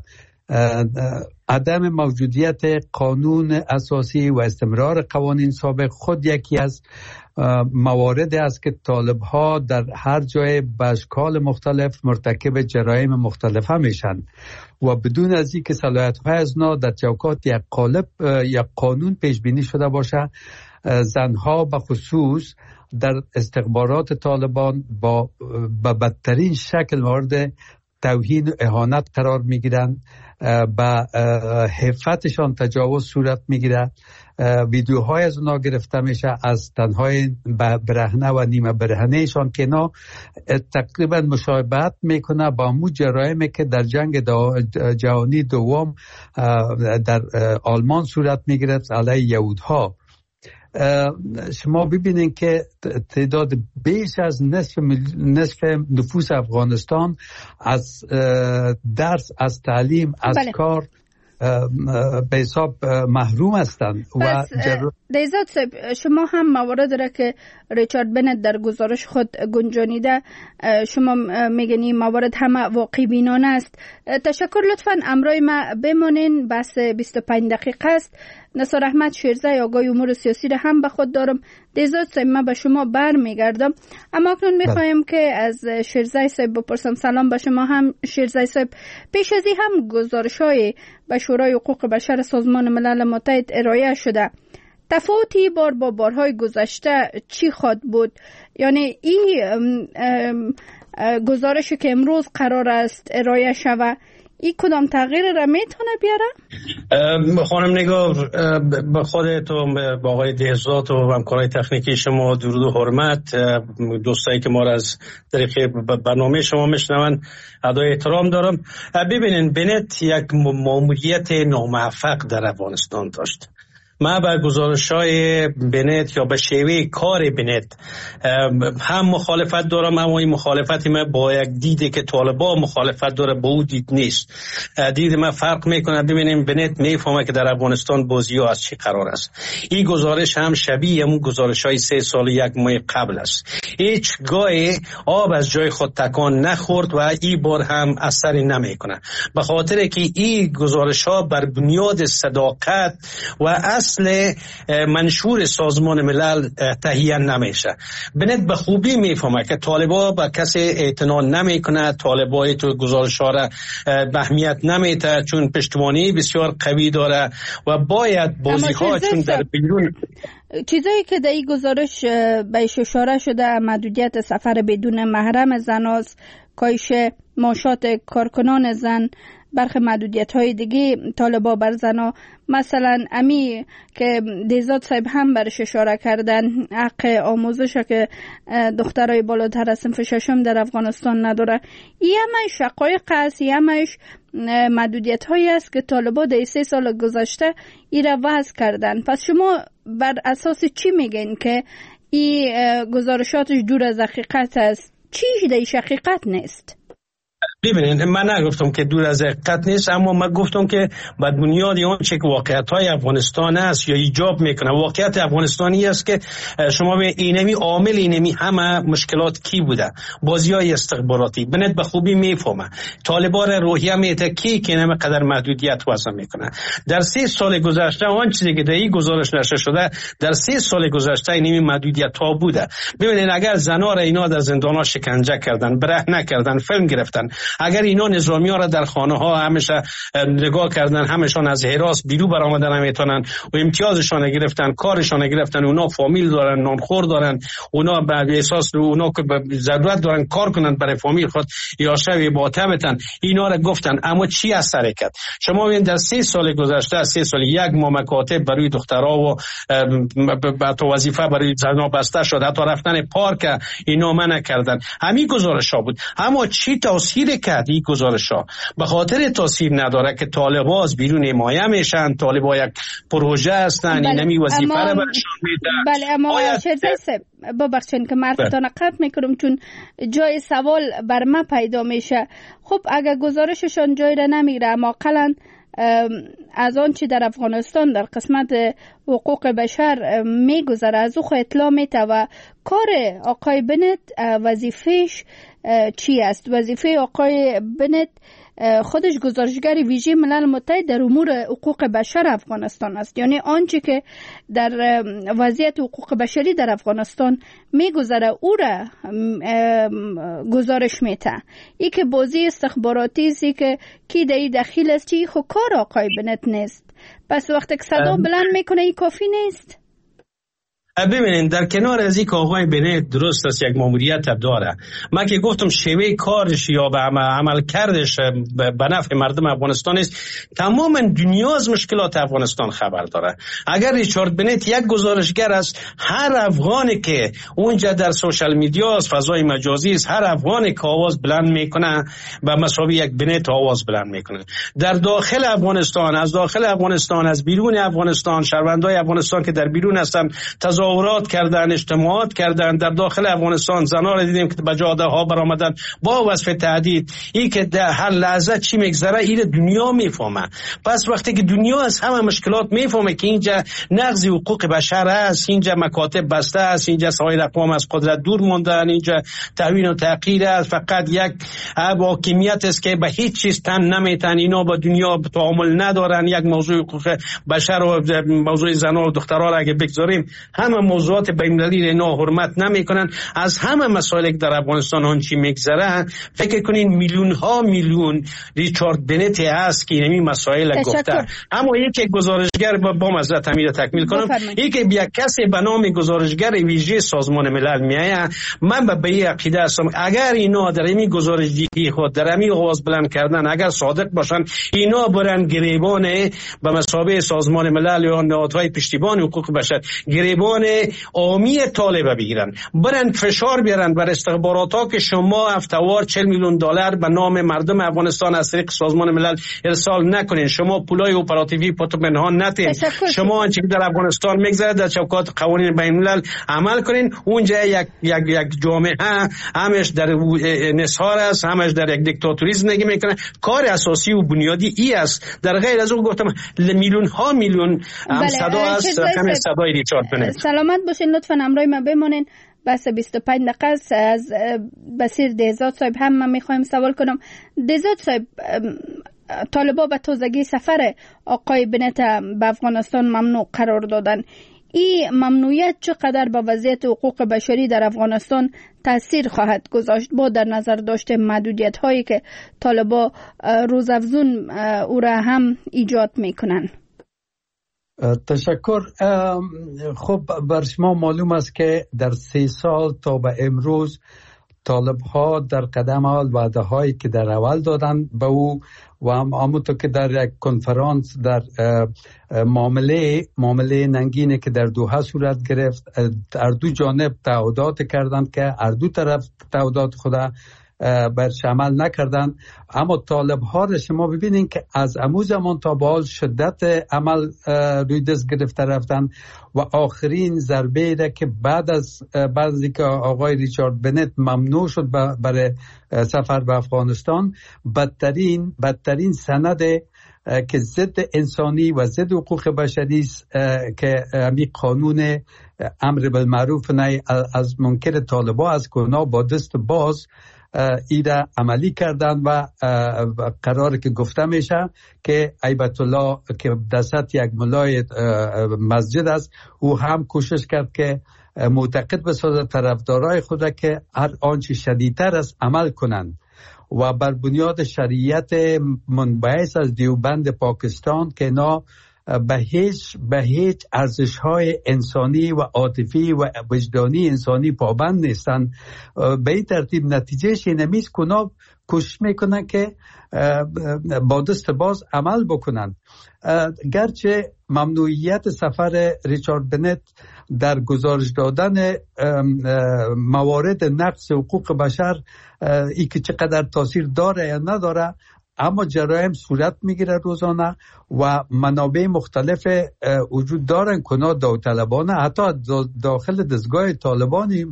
عدم موجودیت قانون اساسی و استمرار قوانین سابق خود یکی از مواردی است که طالب‌ها در هر جای به اشکال مختلف مرتکب جرایم مختلف میشن و بدون از اینکه صلاحیت‌های ازنا در چوکات یک قالب یا قانون پیش بینی شده باشه، زنها به خصوص در استخبارات طالبان با بدترین شکل مورد توهین و اهانت قرار میگیرند، با حفتشان تجاوز صورت میگیره، ویدیوهای از اونا گرفته میشه از تنهای برهنه و نیمه برهنهشان که اینا تقریبا مشابهت میکنه با مو جرایمی که در جنگ جهانی دوم در آلمان صورت میگرفت علیه یهودها. شما ببینید که تعداد بیش از نصف نفوس افغانستان از درس، از تعلیم، از کار به حساب محروم هستند. و دیزاد صاحب، شما هم موارد را که ریچارد بنت در گزارش خود گنجانیده شما میگنی موارد همه واقعی بینانه است. تشکر. لطفاً امرای ما بمانین، بحث 25 دقیقه است. نثار احمد شیرزای آگاه امور سیاسی را هم به خود دارم. دیزاد صاحب من به شما بر میگردم، اما اکنون میخوایم که از شیرزای صاحب بپرسم. سلام به شما هم شیرزای صاحب. پیش از این هم گزارش های به شورای حقوق بشر سازمان ملل متحد ارائه شده. تفاوتی بار با بارهای گذشته چی خواد بود؟ یعنی این گزارشی که امروز قرار است ارائه شود، این کدام تغییر را میتونه بیاره؟ خانم نگار، به خودتون، به آقای دهزاد و همکارای تکنیکی شما درود و حرمت، دوستایی که ما را از طریق برنامه شما میشنون ادای احترام دارم. ببینین، بنت یک ماموریت ناموفق در افغانستان داشت. ما به گزارش‌های بنت یا به شیوه کار بنت هم مخالفت دارم، اما این مخالفت من با یک دیده که طالبان مخالفت داره با او دید نیست. دید من فرق میکنه. ببینیم بنت میفهمه که در افغانستان بازی‌ها از چی قرار است. این گزارش هم شبیه همون گزارش‌های 3 سال 1 ماه قبل است. هیچ گاهی آب از جای خود تکان نخورد و این بار هم اثری نمیکنه، به خاطر که این گزارش‌ها بر بنیاد صداقت و اصل منشور سازمان ملل تهیه نمیشه. بنت به خوبی میفهمه که طالبا به کسی اعتنا نمیکنه، طالبای تو گزارش‌ها را به اهمیت نمیده چون پشتوانه بسیار قوی داره و باید بازی‌ها چون در بیرون چیزایی که در این گزارش بهش اشاره شده، محدودیت سفر بدون محرم زناست، کاهش معاشات کارکنان زن، برخی محدودیت‌های دیگه طالبا بر زنا، مثلا امی که دیزاد صاحب هم برش اشاره کردن، حق آموزش که دخترای بالاتر از صنف ششم در افغانستان نداره. این همش شقایق است، این همش محدودیت‌هایی است که طالبا در 3 سال گذشته این را وضع کردن. پس شما بر اساس چی میگین که این گزارشاتش دور از حقیقت است؟ چیش در حقیقت نیست؟ ببینید، من نگفتم که دور از حقیقت نیست، اما من گفتم که به بنیاد اون چه که واقعیت‌های افغانستان است یا ایجاب میکنه. واقعیت افغانستانی است که شما به اینمی عامل اینمی همه مشکلات کی بوده، بازی‌های استخباراتی بنت به خوبی میفهمه. طالبان روحیه میته که نمی قدر محدودیت وضع میکنه. در 3 سال گذشته آن چیزی که در این گزارش نشر شده در 3 سال گذشته اینمی محدودیت ها بوده. ببینید، اگر زنا را اینا در زندان‌ها شکنجه کردن، برهنه کردن، فیلم گرفتن، اگر اینا نظامی‌ها را در خانه‌ها همیشه نگاه کردن، همشان از حراس بیرون برآمدن نمیتونن و امتیازشان گرفتن، کارشان گرفتن، اونا فامیل دارن، نانخور دارن، اونا به احساس اونا که ضرورت دارن کار کنن برای فامیل خود یا شوی باطمتن، اینا را گفتن. اما چی اثر کرد؟ شما ببین در 3 سال گذشته، 3 سال 1 ماه مکاتب برای دخترها و تو وظیفه برای زنها بسته شد، حتی رفتن پارک اینا منع کردن. همین گزارش‌ها بود. اما چی تاثیر کرد این گزارش‌ها؟ به خاطر تاثیر نداره که طالبا از بیرون حمایه میشن، طالبا یک پروژه هستن، اینمی وظیفه را برشان میده. بله، اما شرزی ببخشید که معرفتان قطع میکنم چون جای سوال بر ما پیدا میشه. خب اگر گزارششان جای را نمیره، اما اقلاً از آن چی در افغانستان در قسمت حقوق بشر میگذره از او خود اطلاع میته و کار آقای بنت وظیفهش چی است؟ وظیفه آقای بنت خودش گزارشگر ویژه ملل متحد در امور حقوق بشر افغانستان است، یعنی آنچه که در وضعیت حقوق بشری در افغانستان میگذره او را گزارش میته. ای که بازی استخباراتی است که کی در این دخیل است، چی خو کار آقای بنت نیست. پس وقتی که صدا بلند میکنه این کافی نیست. ببینید، در کنار از این که آقای بنت درست است یک ماموریت داره، من که گفتم شیوه کارش یا به عمل کردش به نفع مردم افغانستان است. تمام دنیا از مشکلات افغانستان خبر داره. اگر ریچارد بنت یک گزارشگر است، هر افغانی که اونجا در سوشال میدیا است، فضای مجازی است، هر افغانی که آواز بلند میکنه به مسابقه یک بنت آواز بلند میکنه. در داخل افغانستان، از داخل افغانستان، از بیرون افغانستان، شهروندای افغانستان که در بیرون هستن تظاهرات کردن، اجتماعات کردن. در داخل افغانستان زنان را دیدیم که به جاده ها برآمدن با وصف تهدید. این که در هر لحظه چی میگذره این دنیا میفهمه. پس وقتی که دنیا از همه مشکلات میفهمه که اینجا نقض حقوق بشر است، اینجا مکاتب بسته است، اینجا سایر اقوام از قدرت دور موندن، اینجا توهین و تحقیر است، فقط یک حاکمیت است که به هیچ چیز تن نمیتن، اینا با دنیا تعامل ندارن. یک موضوع حقوق بشر و موضوع زنان و دخترها را اگه بگذاریم، همه موضوعات بین‌المللی اینا حرمت نمیکنن. از همه مسائلی که در افغانستان آن چی میگذره، فکر کنین میلیون ها میلیون ریچارد بنت هست که این مسائل گفته. اما یک گزارشگر با مزرعه امیر تکمیل کنم، یک یک کسی به نام گزارشگر ویژه سازمان ملل میایه. من به این عقیده هستم اگر اینا در این گزارشگری خود در این آواز بلند کردن اگر صادق باشن، اینا برن گریبان به مثابه سازمان ملل یا نهادهای پشتیبان حقوق بشر گریبان عامی طالب بگیرن، برن فشار بیارن بر استخبارات ها که شما هفته‌وار 40 میلیون دلار به نام مردم افغانستان از طریق سازمان ملل ارسال نکنین، شما پولای اپراتیوی پنهان نتین، شما آنچه که در افغانستان میگذره در چوکات قوانین بین الملل عمل کنین. اونجا یک جامعه همش در انحصار است، همش در یک دیکتاتوریسم زندگی میکنه. کار اساسی و بنیادی ای است. در غیر از اون گفتم میلیون ها میلیون صدا است، همین صدای ریچارد بنت. سلامت باشین، لطفاً همراه ما بمانین. بس 25 دقیقه از بصیر دهزاد صاحب هم من میخوایم سوال کنم. دهزاد صاحب، طالبان به تازگی سفر آقای بنت به افغانستان ممنوع قرار دادن. این ممنوعیت چقدر به وضعیت حقوق بشری در افغانستان تاثیر خواهد گذاشت با در نظر داشته محدودیت هایی که طالبان روزافزون او را هم ایجاد میکنن؟ تشکر. خب بر شما معلوم است که در 3 سال تا به امروز طالب ها در قدم اول وعده هایی که در اول دادن به او و همونطور که در یک کنفرانس در معامله ننگینی که در دوحه صورت گرفت، هر دو جانب تعهدات کردند که هر دو طرف تعهدات خدا برش عمل نکردن. اما طالب ها را شما ببینین که از امو زمان تا به حال شدت عمل روی دست گرفته رفتن و آخرین ضربه را که بعد از اینکه آقای ریچارد بنت ممنوع شد برای سفر به افغانستان، بدترین سند که ضد انسانی و ضد حقوق بشری است که همین قانون امر بالمعروف نهی از منکر طالبان از گناه با دست باز ایده عملی کردن و قراره که گفته میشه که ایبت الله که دست یک ملای مسجد است، او هم کوشش کرد که معتقد بسازد طرفدارای خود که هر آنچه شدیدتر است عمل کنند و بر بنیاد شریعت منبعث از دیوبند پاکستان که اینا به هیچ ارزش‌های انسانی و عاطفی و وجدانی انسانی پابند نیستن. به این ترتیب نتیجهش این است که اونا کوشش میکنن که با دست باز عمل بکنن. گرچه ممنوعیت سفر ریچارد بنت در گزارش دادن موارد نقض حقوق بشر ای که چقدر تاثیر داره یا نداره، اما جرایم صورت میگیره روزانه و منابع مختلف وجود دارن که داوطلبانه حتی داخل دستگاه طالبانی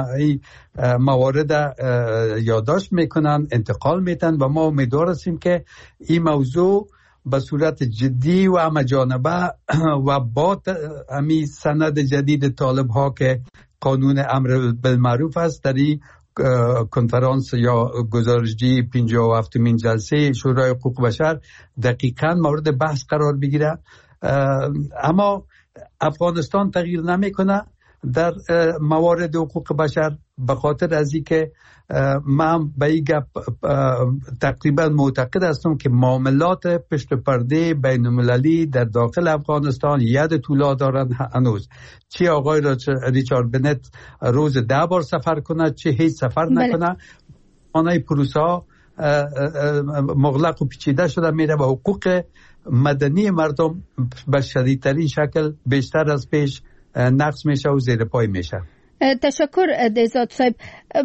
موارد یادداشت میکنن، انتقال میتن و ما امیدوار هستیم که این موضوع به صورت جدی و همه‌جانبه و با همین سند جدید طالب ها که قانون امر بالمعروف است در این کنفرانس یا گزارشی 57مین جلسه شورای حقوق بشر دقیقاً مورد بحث قرار بگیره. اما افغانستان تغییر نمیکنه در موارد حقوق بشر به خاطر از اینکه من به این گپ تقریبا معتقد هستم که معاملات پشت پرده بین المللی در داخل افغانستان ید طولا دارن هنوز. چه آقای ریچارد بنت روز 10 بار سفر کنه، چه هیچ سفر نکنه، آنهای پروسه ها مغلق و پیچیده شده میره و حقوق مدنی مردم به شدیدترین شکل بیشتر از پیش نقص میشه و زیر پای میشه. تشکر دهزاد صاحب.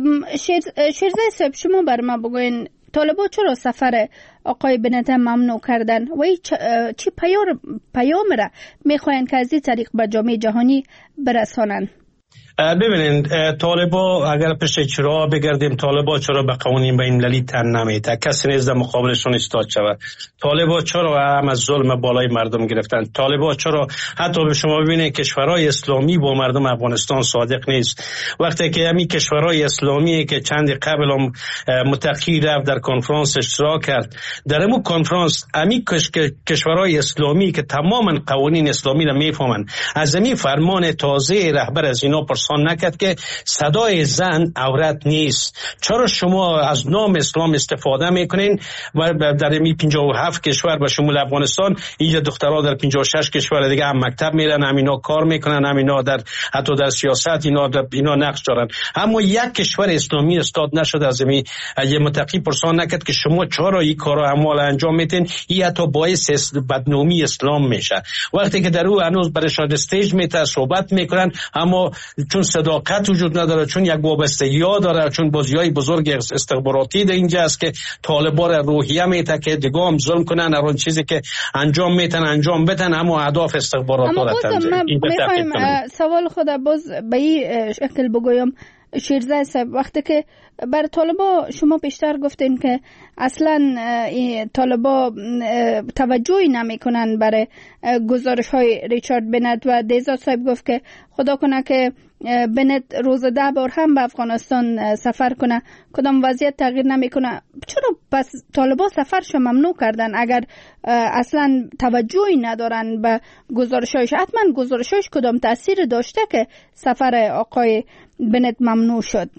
شیرزاد صاحب شما بر ما بگوین طالبان چرا سفر آقای بنت ممنوع کردن و چی پیام را میخواین که از این طریق به جامعه جهانی برسانن؟ ببینید طالبا اگر پشت چرا بگردیم، طالبا چرا به قوانین بین المللی تن نمیده، کسی نیست در مقابلشون ایستاد شود. طالبا چرا هم از ظلم بالای مردم گرفتن، طالبا چرا حتی به شما ببینید کشورهای اسلامی با مردم افغانستان صادق نیست. وقتی که همین کشورهای اسلامی که چند قبل هم متقی رفت در کنفرانس اشتراک کرد، در همون کنفرانس همین کشورهای اسلامی که تماما قوانین اسلامی را میفهمن، از همین فرمان تازه رهبر از اینا پرسان نکرد که صدای زن عورت نیست. چرا شما از نام اسلام استفاده میکنین و در این 57 کشور به شمول افغانستان اینجا دخترها در 56 کشور دیگه هم مکتب میرن، هم اینا کار میکنن، هم اینا در حتی در سیاست اینا نقش دارن. اما یک کشور اسلامی استاد نشد از این یه متقی پرسان نکرد که شما چرا این کارا اعمال انجام میتین، این حتی باعث بدنامی اسلام میشه. وقتی که در او هنوز برشاد استیج میته صحبت میکنن، اما چون صداقت وجود نداره، چون یک وابستگی داره، چون بازیای بزرگ استخباراتی در اینجا است که طالبان روحیه میته که دیگه هم ظلم کنن، هر چیزی که انجام میتن انجام بدن، اما اهداف استخباراتی را تنظیم. میخوایم سوال خود باز به این شکل بگویم شیرزاد صاحب، وقتی که بر طالبا شما بیشتر گفتین که اصلا طالبا توجهی نمیکنن برای گزارش های ریچارد بنت و دیزاد صاحب گفت که خدا کنه که بنت روز 10 بار هم به افغانستان سفر کنه کدام وضعیت تغییر نمیکنه. چرا پس طالبا سفرش ممنوع کردن اگر اصلا توجهی ندارن به گزارشایش؟ حتما گزارشایش کدام تاثیر داشته که سفر آقای بنت ممنوع شد؟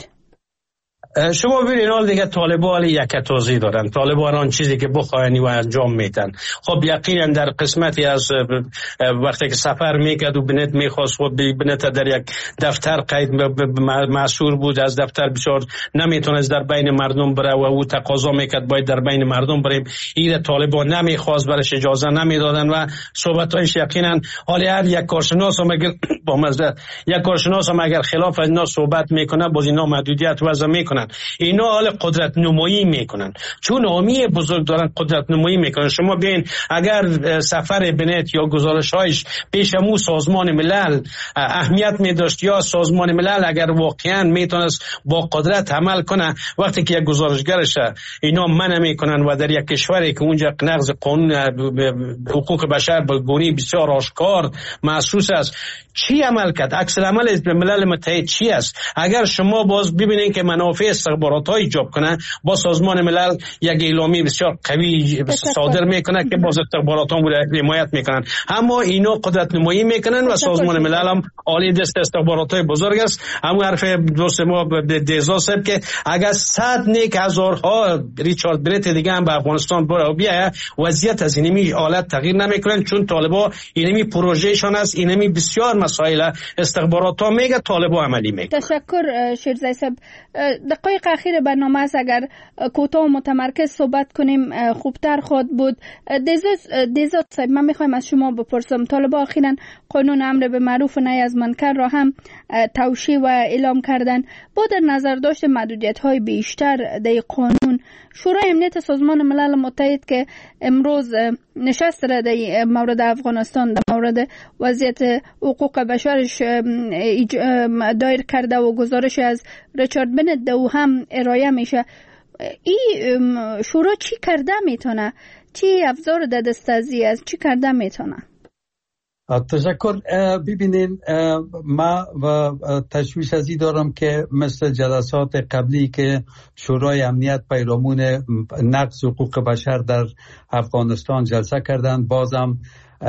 شما ببینید حال دیگه طالبان یک توضیح دارن. طالبان آن چیزی که بخواین و انجام میدن. خب یقینا در قسمتی از وقتی که سفر میکرد و بنت میخواست خب بنت در یک دفتر قید محصور بود، از دفتر بسیار نمیتونست در بین مردم بره و او تقاضا میکرد باید در بین مردم بریم. این طالبان نمیخواست، برش اجازه نمیدادن و صحبتایش یقینا حال هر یک کارشناس هم اگر با معذرت یک کارشناس هم اگر خلاف اینا صحبت میکنه باز اینا محدودیت وضع میکنن. اینا حال قدرت نمایی میکنن، چون عامی بزرگ دارن قدرت نمایی میکنن. شما ببین اگر سفر بنت یا گزارش‌هایش پیش مو سازمان ملل اهمیت می‌داشت یا سازمان ملل اگر واقعا میتونست با قدرت عمل کنه، وقتی که یک گزارشگرش اینا منع میکنن و در یک کشوری که اونجا نقض قانون حقوق بشر به گونه بسیار آشکار محسوس است، چی عمل کرد؟ عکس العمل ملل متحد چی است؟ اگر شما باز ببینید که منافع استخبارات ها ایجاب کنه، با سازمان ملل یک اعلامیه بسیار قوی صادر میکنه که باز استخبارات ها حمایت میکنن، اما اینا قدرت نمایی میکنن و سازمان ملل هم عالی دست استخبارات های بزرگ است. همون حرف دوست ما دیزاد صاحب که اگر 100 نیک هزارها ریچارد بنت دیگه هم به افغانستان برای بیاید، وضعیت از اینمی حالت تغییر نمیکنن، چون طالبا اینمی پروژهشان است، اینمی بسیار مسائل استخبارات ها میگه طالبا عملی میکنه. تشکر شیرزای صاحب. دقایق اخیر برنامه است، اگر کوتاه و متمرکز صحبت کنیم خوبتر خود بود. دیزاد صاحب من میخوایم از شما بپرسم، طالبا اخیراً قانون امر به معروف و نهی از منکر را هم توشیح و اعلام کردن. با در نظر داشت محدودیت های بیشتر در قانون، شورای امنیت سازمان ملل متحد که امروز نشست را در مورد افغانستان در مورد وضعیت حقوق بشرش دایر کرده و گزارش از ریچارد بنت دو هم ارائه میشه، این شورا چی کرده میتونه؟ چی افزار در دست از چی کرده میتونه؟ تشکر. ببینین ما و تشویش ازی دارم که مثل جلسات قبلی که شورای امنیت پیرامون نقض حقوق بشر در افغانستان جلسه کردن، بازم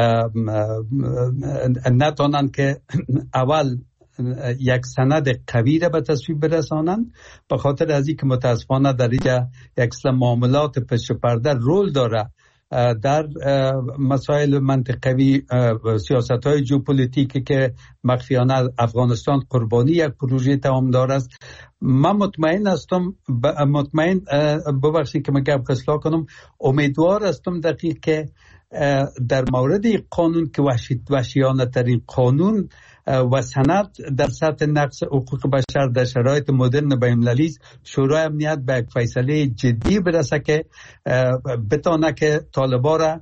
نتونن که اول یک سند قوی را به تصویب برسانند، به خاطر از اینکه متاسفانه در اینجا یک سری معاملات پشت پرده رول داره در مسائل منطقوی، سیاست‌های ژئوپلیتیکی که مخفیانه افغانستان قربانی یک پروژه توامدار است. من مطمئن هستم، ببخشید که من گپ اصلاح کنم، امیدوار هستم دقیق که در مورد قانون که وحشیانه ترین قانون و سند در سطح نقض حقوق بشر در شرایط مدرن بین‌المللی است، شورای امنیت به یک فیصله جدی برسه که بتونه که طالبا را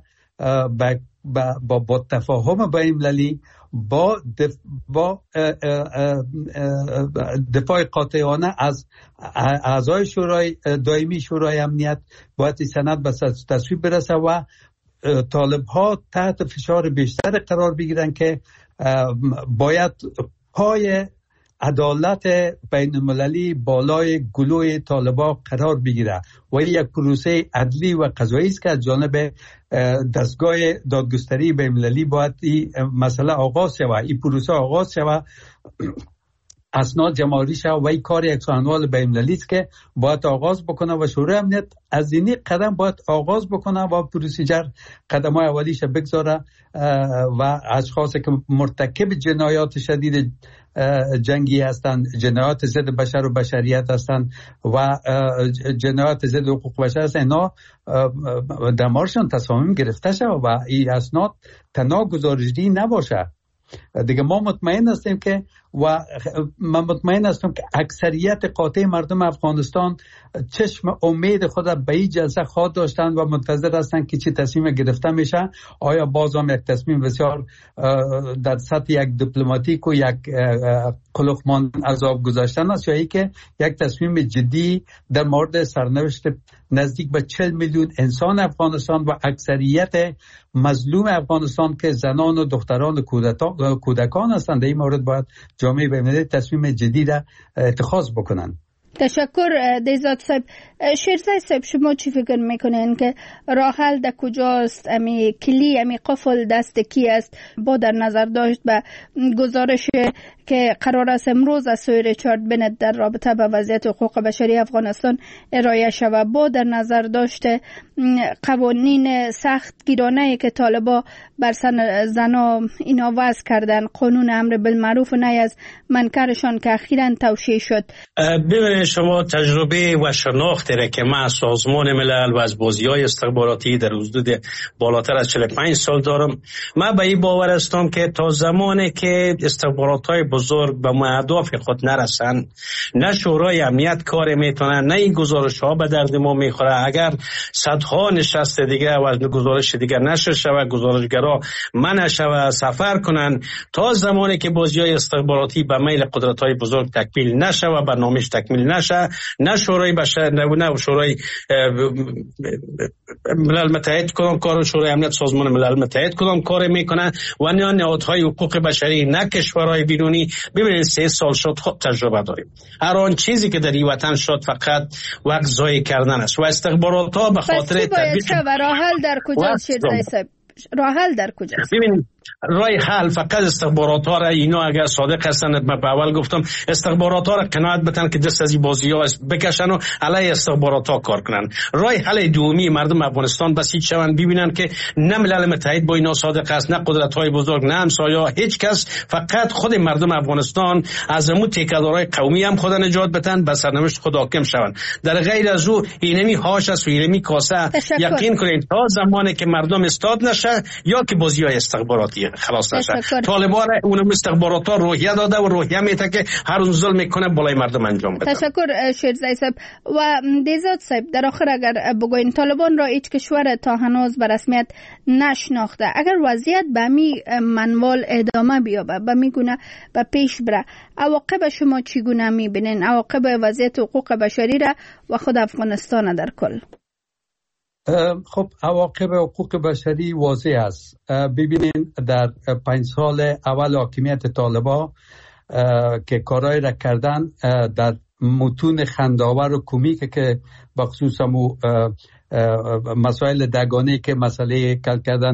با تفاهم بین‌المللی با دفاع قاطعانه از اعضای شورای دائمی شورای امنیت باید سند به تصویب برسه و طالب ها تحت فشار بیشتر قرار بگیرن که باید پای عدالت بین المللی بالای گلوی طالبا قرار بگیره و یک پروسه عدلی و قضایی است که از جانب دستگاه دادگستری بین المللی باید این مسئله آغاز شود، این پروسه آغاز شود، اسناد جمع‌آوری شود و این کار یک سوانوال بین المللی است که باید آغاز بکنه و شورای امنیت از این قدم باید آغاز بکنه و پروسیجر قدم‌های اولیش بگذاره و اشخاصی که مرتکب جنایات شدید جنگی هستند، جنایات ضد بشر و بشریت هستند و جنایات ضد حقوق بشر هستند، اینا دمارشان تصامیم گرفته شد و این اسناد تنها گزارشی نباشه. دیگه ما مطمئن هستیم که و من مطمئن هستم که اکثریت قاطع مردم افغانستان چشم امید خود به این جلسه خواهد داشتند و منتظر هستند که چه تصمیم گرفته میشه. آیا باز هم یک تصمیم بسیار در سطح یک دیپلماتیک و یک قلقمان از آب گذاشتن است، یا ای که یک تصمیم جدی در مورد سرنوشت نزدیک به 40 میلیون انسان افغانستان و اکثریت مظلوم افغانستان که زنان و دختران و کودکان هستند، در این مورد باید جامعه بین‌المللی تصمیم جدید اتخاذ بکنند. تشکر دیزاد صاحب. شیرزای صاحب، شما چی فکر میکنین که راه حل در کجاست؟ امی کلی امی قفل دست کی است؟ با در نظر داشت به گزارش که قرار است امروز از سوی ریچارد بنت در رابطه با وضعیت حقوق بشری افغانستان ارائه شود، با در نظر داشته قوانین سخت گیرانه‌ای که طالبا بر سن زنا اینا وضع کردن، قانون امر بالمعروف و نهی از منکرشان که اخیراً توشیح شد. ببینید شما تجربه و شناختی را که من از سازمان ملل و از بازی‌های استخباراتی در حدود بالاتر از 45 سال دارم، من به این باور هستم که تا زمانی که استخبارات‌های بزرگ به اهداف خود نرسن، نه شورای امنیت کار میتونن، نه این گزارش‌ها به درد ما میخوره. اگر صدها نشست دیگه و از گزارش دیگه نشه شود، گزارشگرا منع شود سفر کنن، تا زمانی که بازی‌های استخباراتی به میل قدرت‌های بزرگ تکمیل نشه و برنامه‌اش تکمیل نشه، نه شورای بشر نه شورای ملل متحد کدام کار، شورای امنیت سازمان ملل متحد کدام کار میکنن و نه نهادهای حقوق بشری، نه کشورهای بیرونی. ببینید 3 سال شد خود تجربه داریم. هر آن چیزی که در این وطن شد فقط وقت ضایع کردن است و استخبارات‌ها به خاطر تطبیق راه حل در کجاست؟ شیرزای صاحب، راه حل در کجاست؟ ببینید رای حل فقط استخبارات‌ها را، اینا اگر صادق هستند، من به اول گفتم استخبارات‌ها را قناعت بدن که دست از این بازی‌ها بکشن و علیه استخبارات‌ها کار کنن. رای حل دومی مردم افغانستان بسیج شوند، ببینن که نه ملل متحد با اینا صادق است، نه قدرت‌های بزرگ، نه همسایا، هیچ کس، فقط خود مردم افغانستان از امو تکیه‌دارای قومی هم خود نجات بدن، به سرنوشت خود حاکم شوند. در غیر از او اینمی هاش است و اینمی کاسه. یقین کنید تا زمانی که مردم استاد نشه یا که بازی‌های استخباراتی خلاص نشه، طالبان اونم استخبارات‌ها روحیه داده و روحیه میته که هر اون ظلم میکنه بالای مردم انجام بده. تشکر شیرزای صاحب. و دیزاد صاحب، در آخر اگر بگوین طالبان را هیچ کشور تا هنوز به رسمیت نشناخته، اگر وضعیت به می منوال ادامه بیابه، به می گونه به پیش بره، عواقب شما چگونه میبینین؟ عواقب وضعیت حقوق بشری را و خود افغانستان در کل؟ خب عواقب حقوق بشری واضح است. ببینین در 5 سال اول حاکمیت طالبان که کارهای را کردن در متون خنداور و کمیک که بخصوص مسائل دگانی که مسئله کل کردن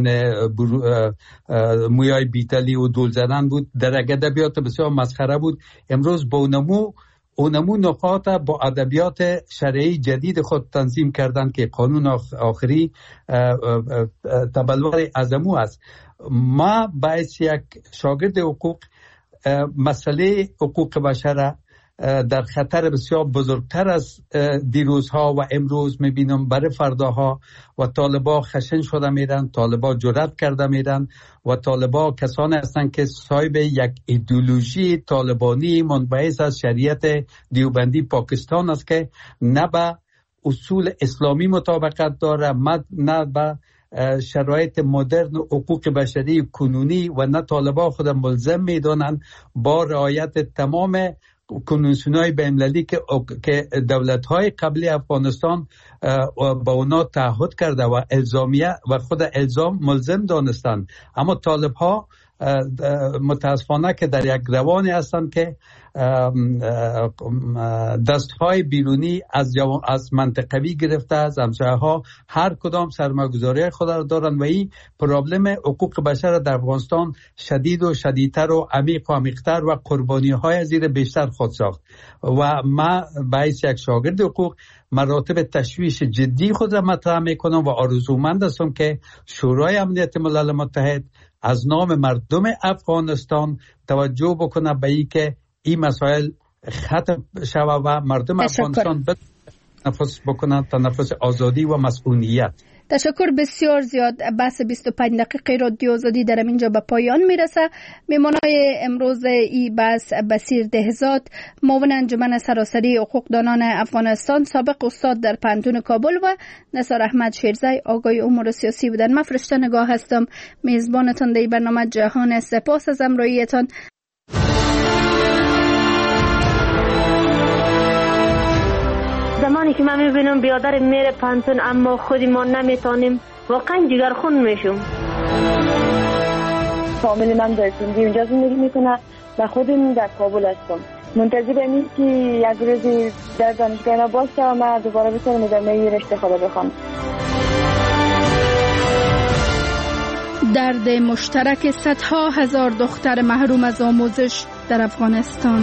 مویای بیتلی و دول زدن بود، در ادبیات بسیار مسخره بود. امروز با اونمو نقاط با ادبیات شرعی جدید خود تنظیم کردن که قانون آخری تبلور ازمو است. ما باعث یک شاگرد حقوق مسئله حقوق بشر در خطر بسیار بزرگتر از دیروزها و امروز میبینم برای فرداها، و طالبا خشن شده میرن، طالبا جرأت کرده میرن و طالبا کسانی هستند که صاحب یک ایدئولوژی طالبانی منبعث از شریعت دیوبندی پاکستان است که نه به اصول اسلامی مطابقت داره، نه به شرایط مدرن حقوق بشری کنونی، و نه طالبا خود ملزم میدونن با رعایت تمام کنوانسیون‌های بین‌المللی که دولت‌های قبلی افغانستان با اونا تعهد کرده و الزامیه و خود الزام ملزم دانستند. اما طالب‌ها متاسفانه که در یک روانی هستند که دستهای بیرونی از منطقوی گرفته از همسایه‌ها هر کدام سرمایه‌گذاری خود را دارند و این پرابلم حقوق بشر در افغانستان شدید و شدیدتر و عمیق و عمیق‌تر و قربانی‌های زیر بیشتر خود ساخت. و ما باعث یک شاگرد حقوق مراتب تشویش جدی خود را مطرح میکنم و آرزومند هستم که شورای امنیت ملل متحد از نام مردم افغانستان توجه بکنه به این که این مسائل ختم شود و مردم افغانستان تنفس بکنند، تنفس آزادی و مسئولیت. تشکر بسیار زیاد. بحث 25 دقیقه رادیو آزادی در اینجا به پایان میرسه. میمانای امروز ای بحث بصیر دهزاد، معاون انجمن سراسری حقوقدانان افغانستان، سابق استاد در پانتون کابل و نثار احمد شیرزی، آگای امور سیاسی بودن. من فرشته نگاه هستم، میزبانتان در برنامه جهان. سپاس از همراهیتان. زمانی که من میبینم بیادر میره پانتون اما خودی ما نمیتونیم، واقعا جگرخون میشم. فامیل من در سندی اونجا زندگی میکنه و خودم در کابل هستم. منتظر اینم که یک روزی در دانشگاه باشه و من دوباره بتونم ادامه رشته خود بخوام. درد مشترک صدها هزار دختر محروم از آموزش در افغانستان.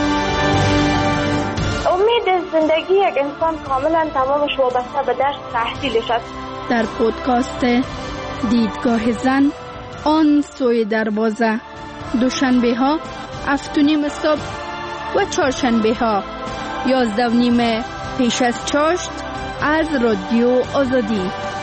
امید زندگی یک انسان کاملا تمامش وابسته به درس تحصیلش است. در پودکاست دیدگاه زن، آن سوی دروازه، دوشنبه ها 7:30 صبح و چهارشنبه ها 11:30 پیش از چاشت از رادیو آزادی.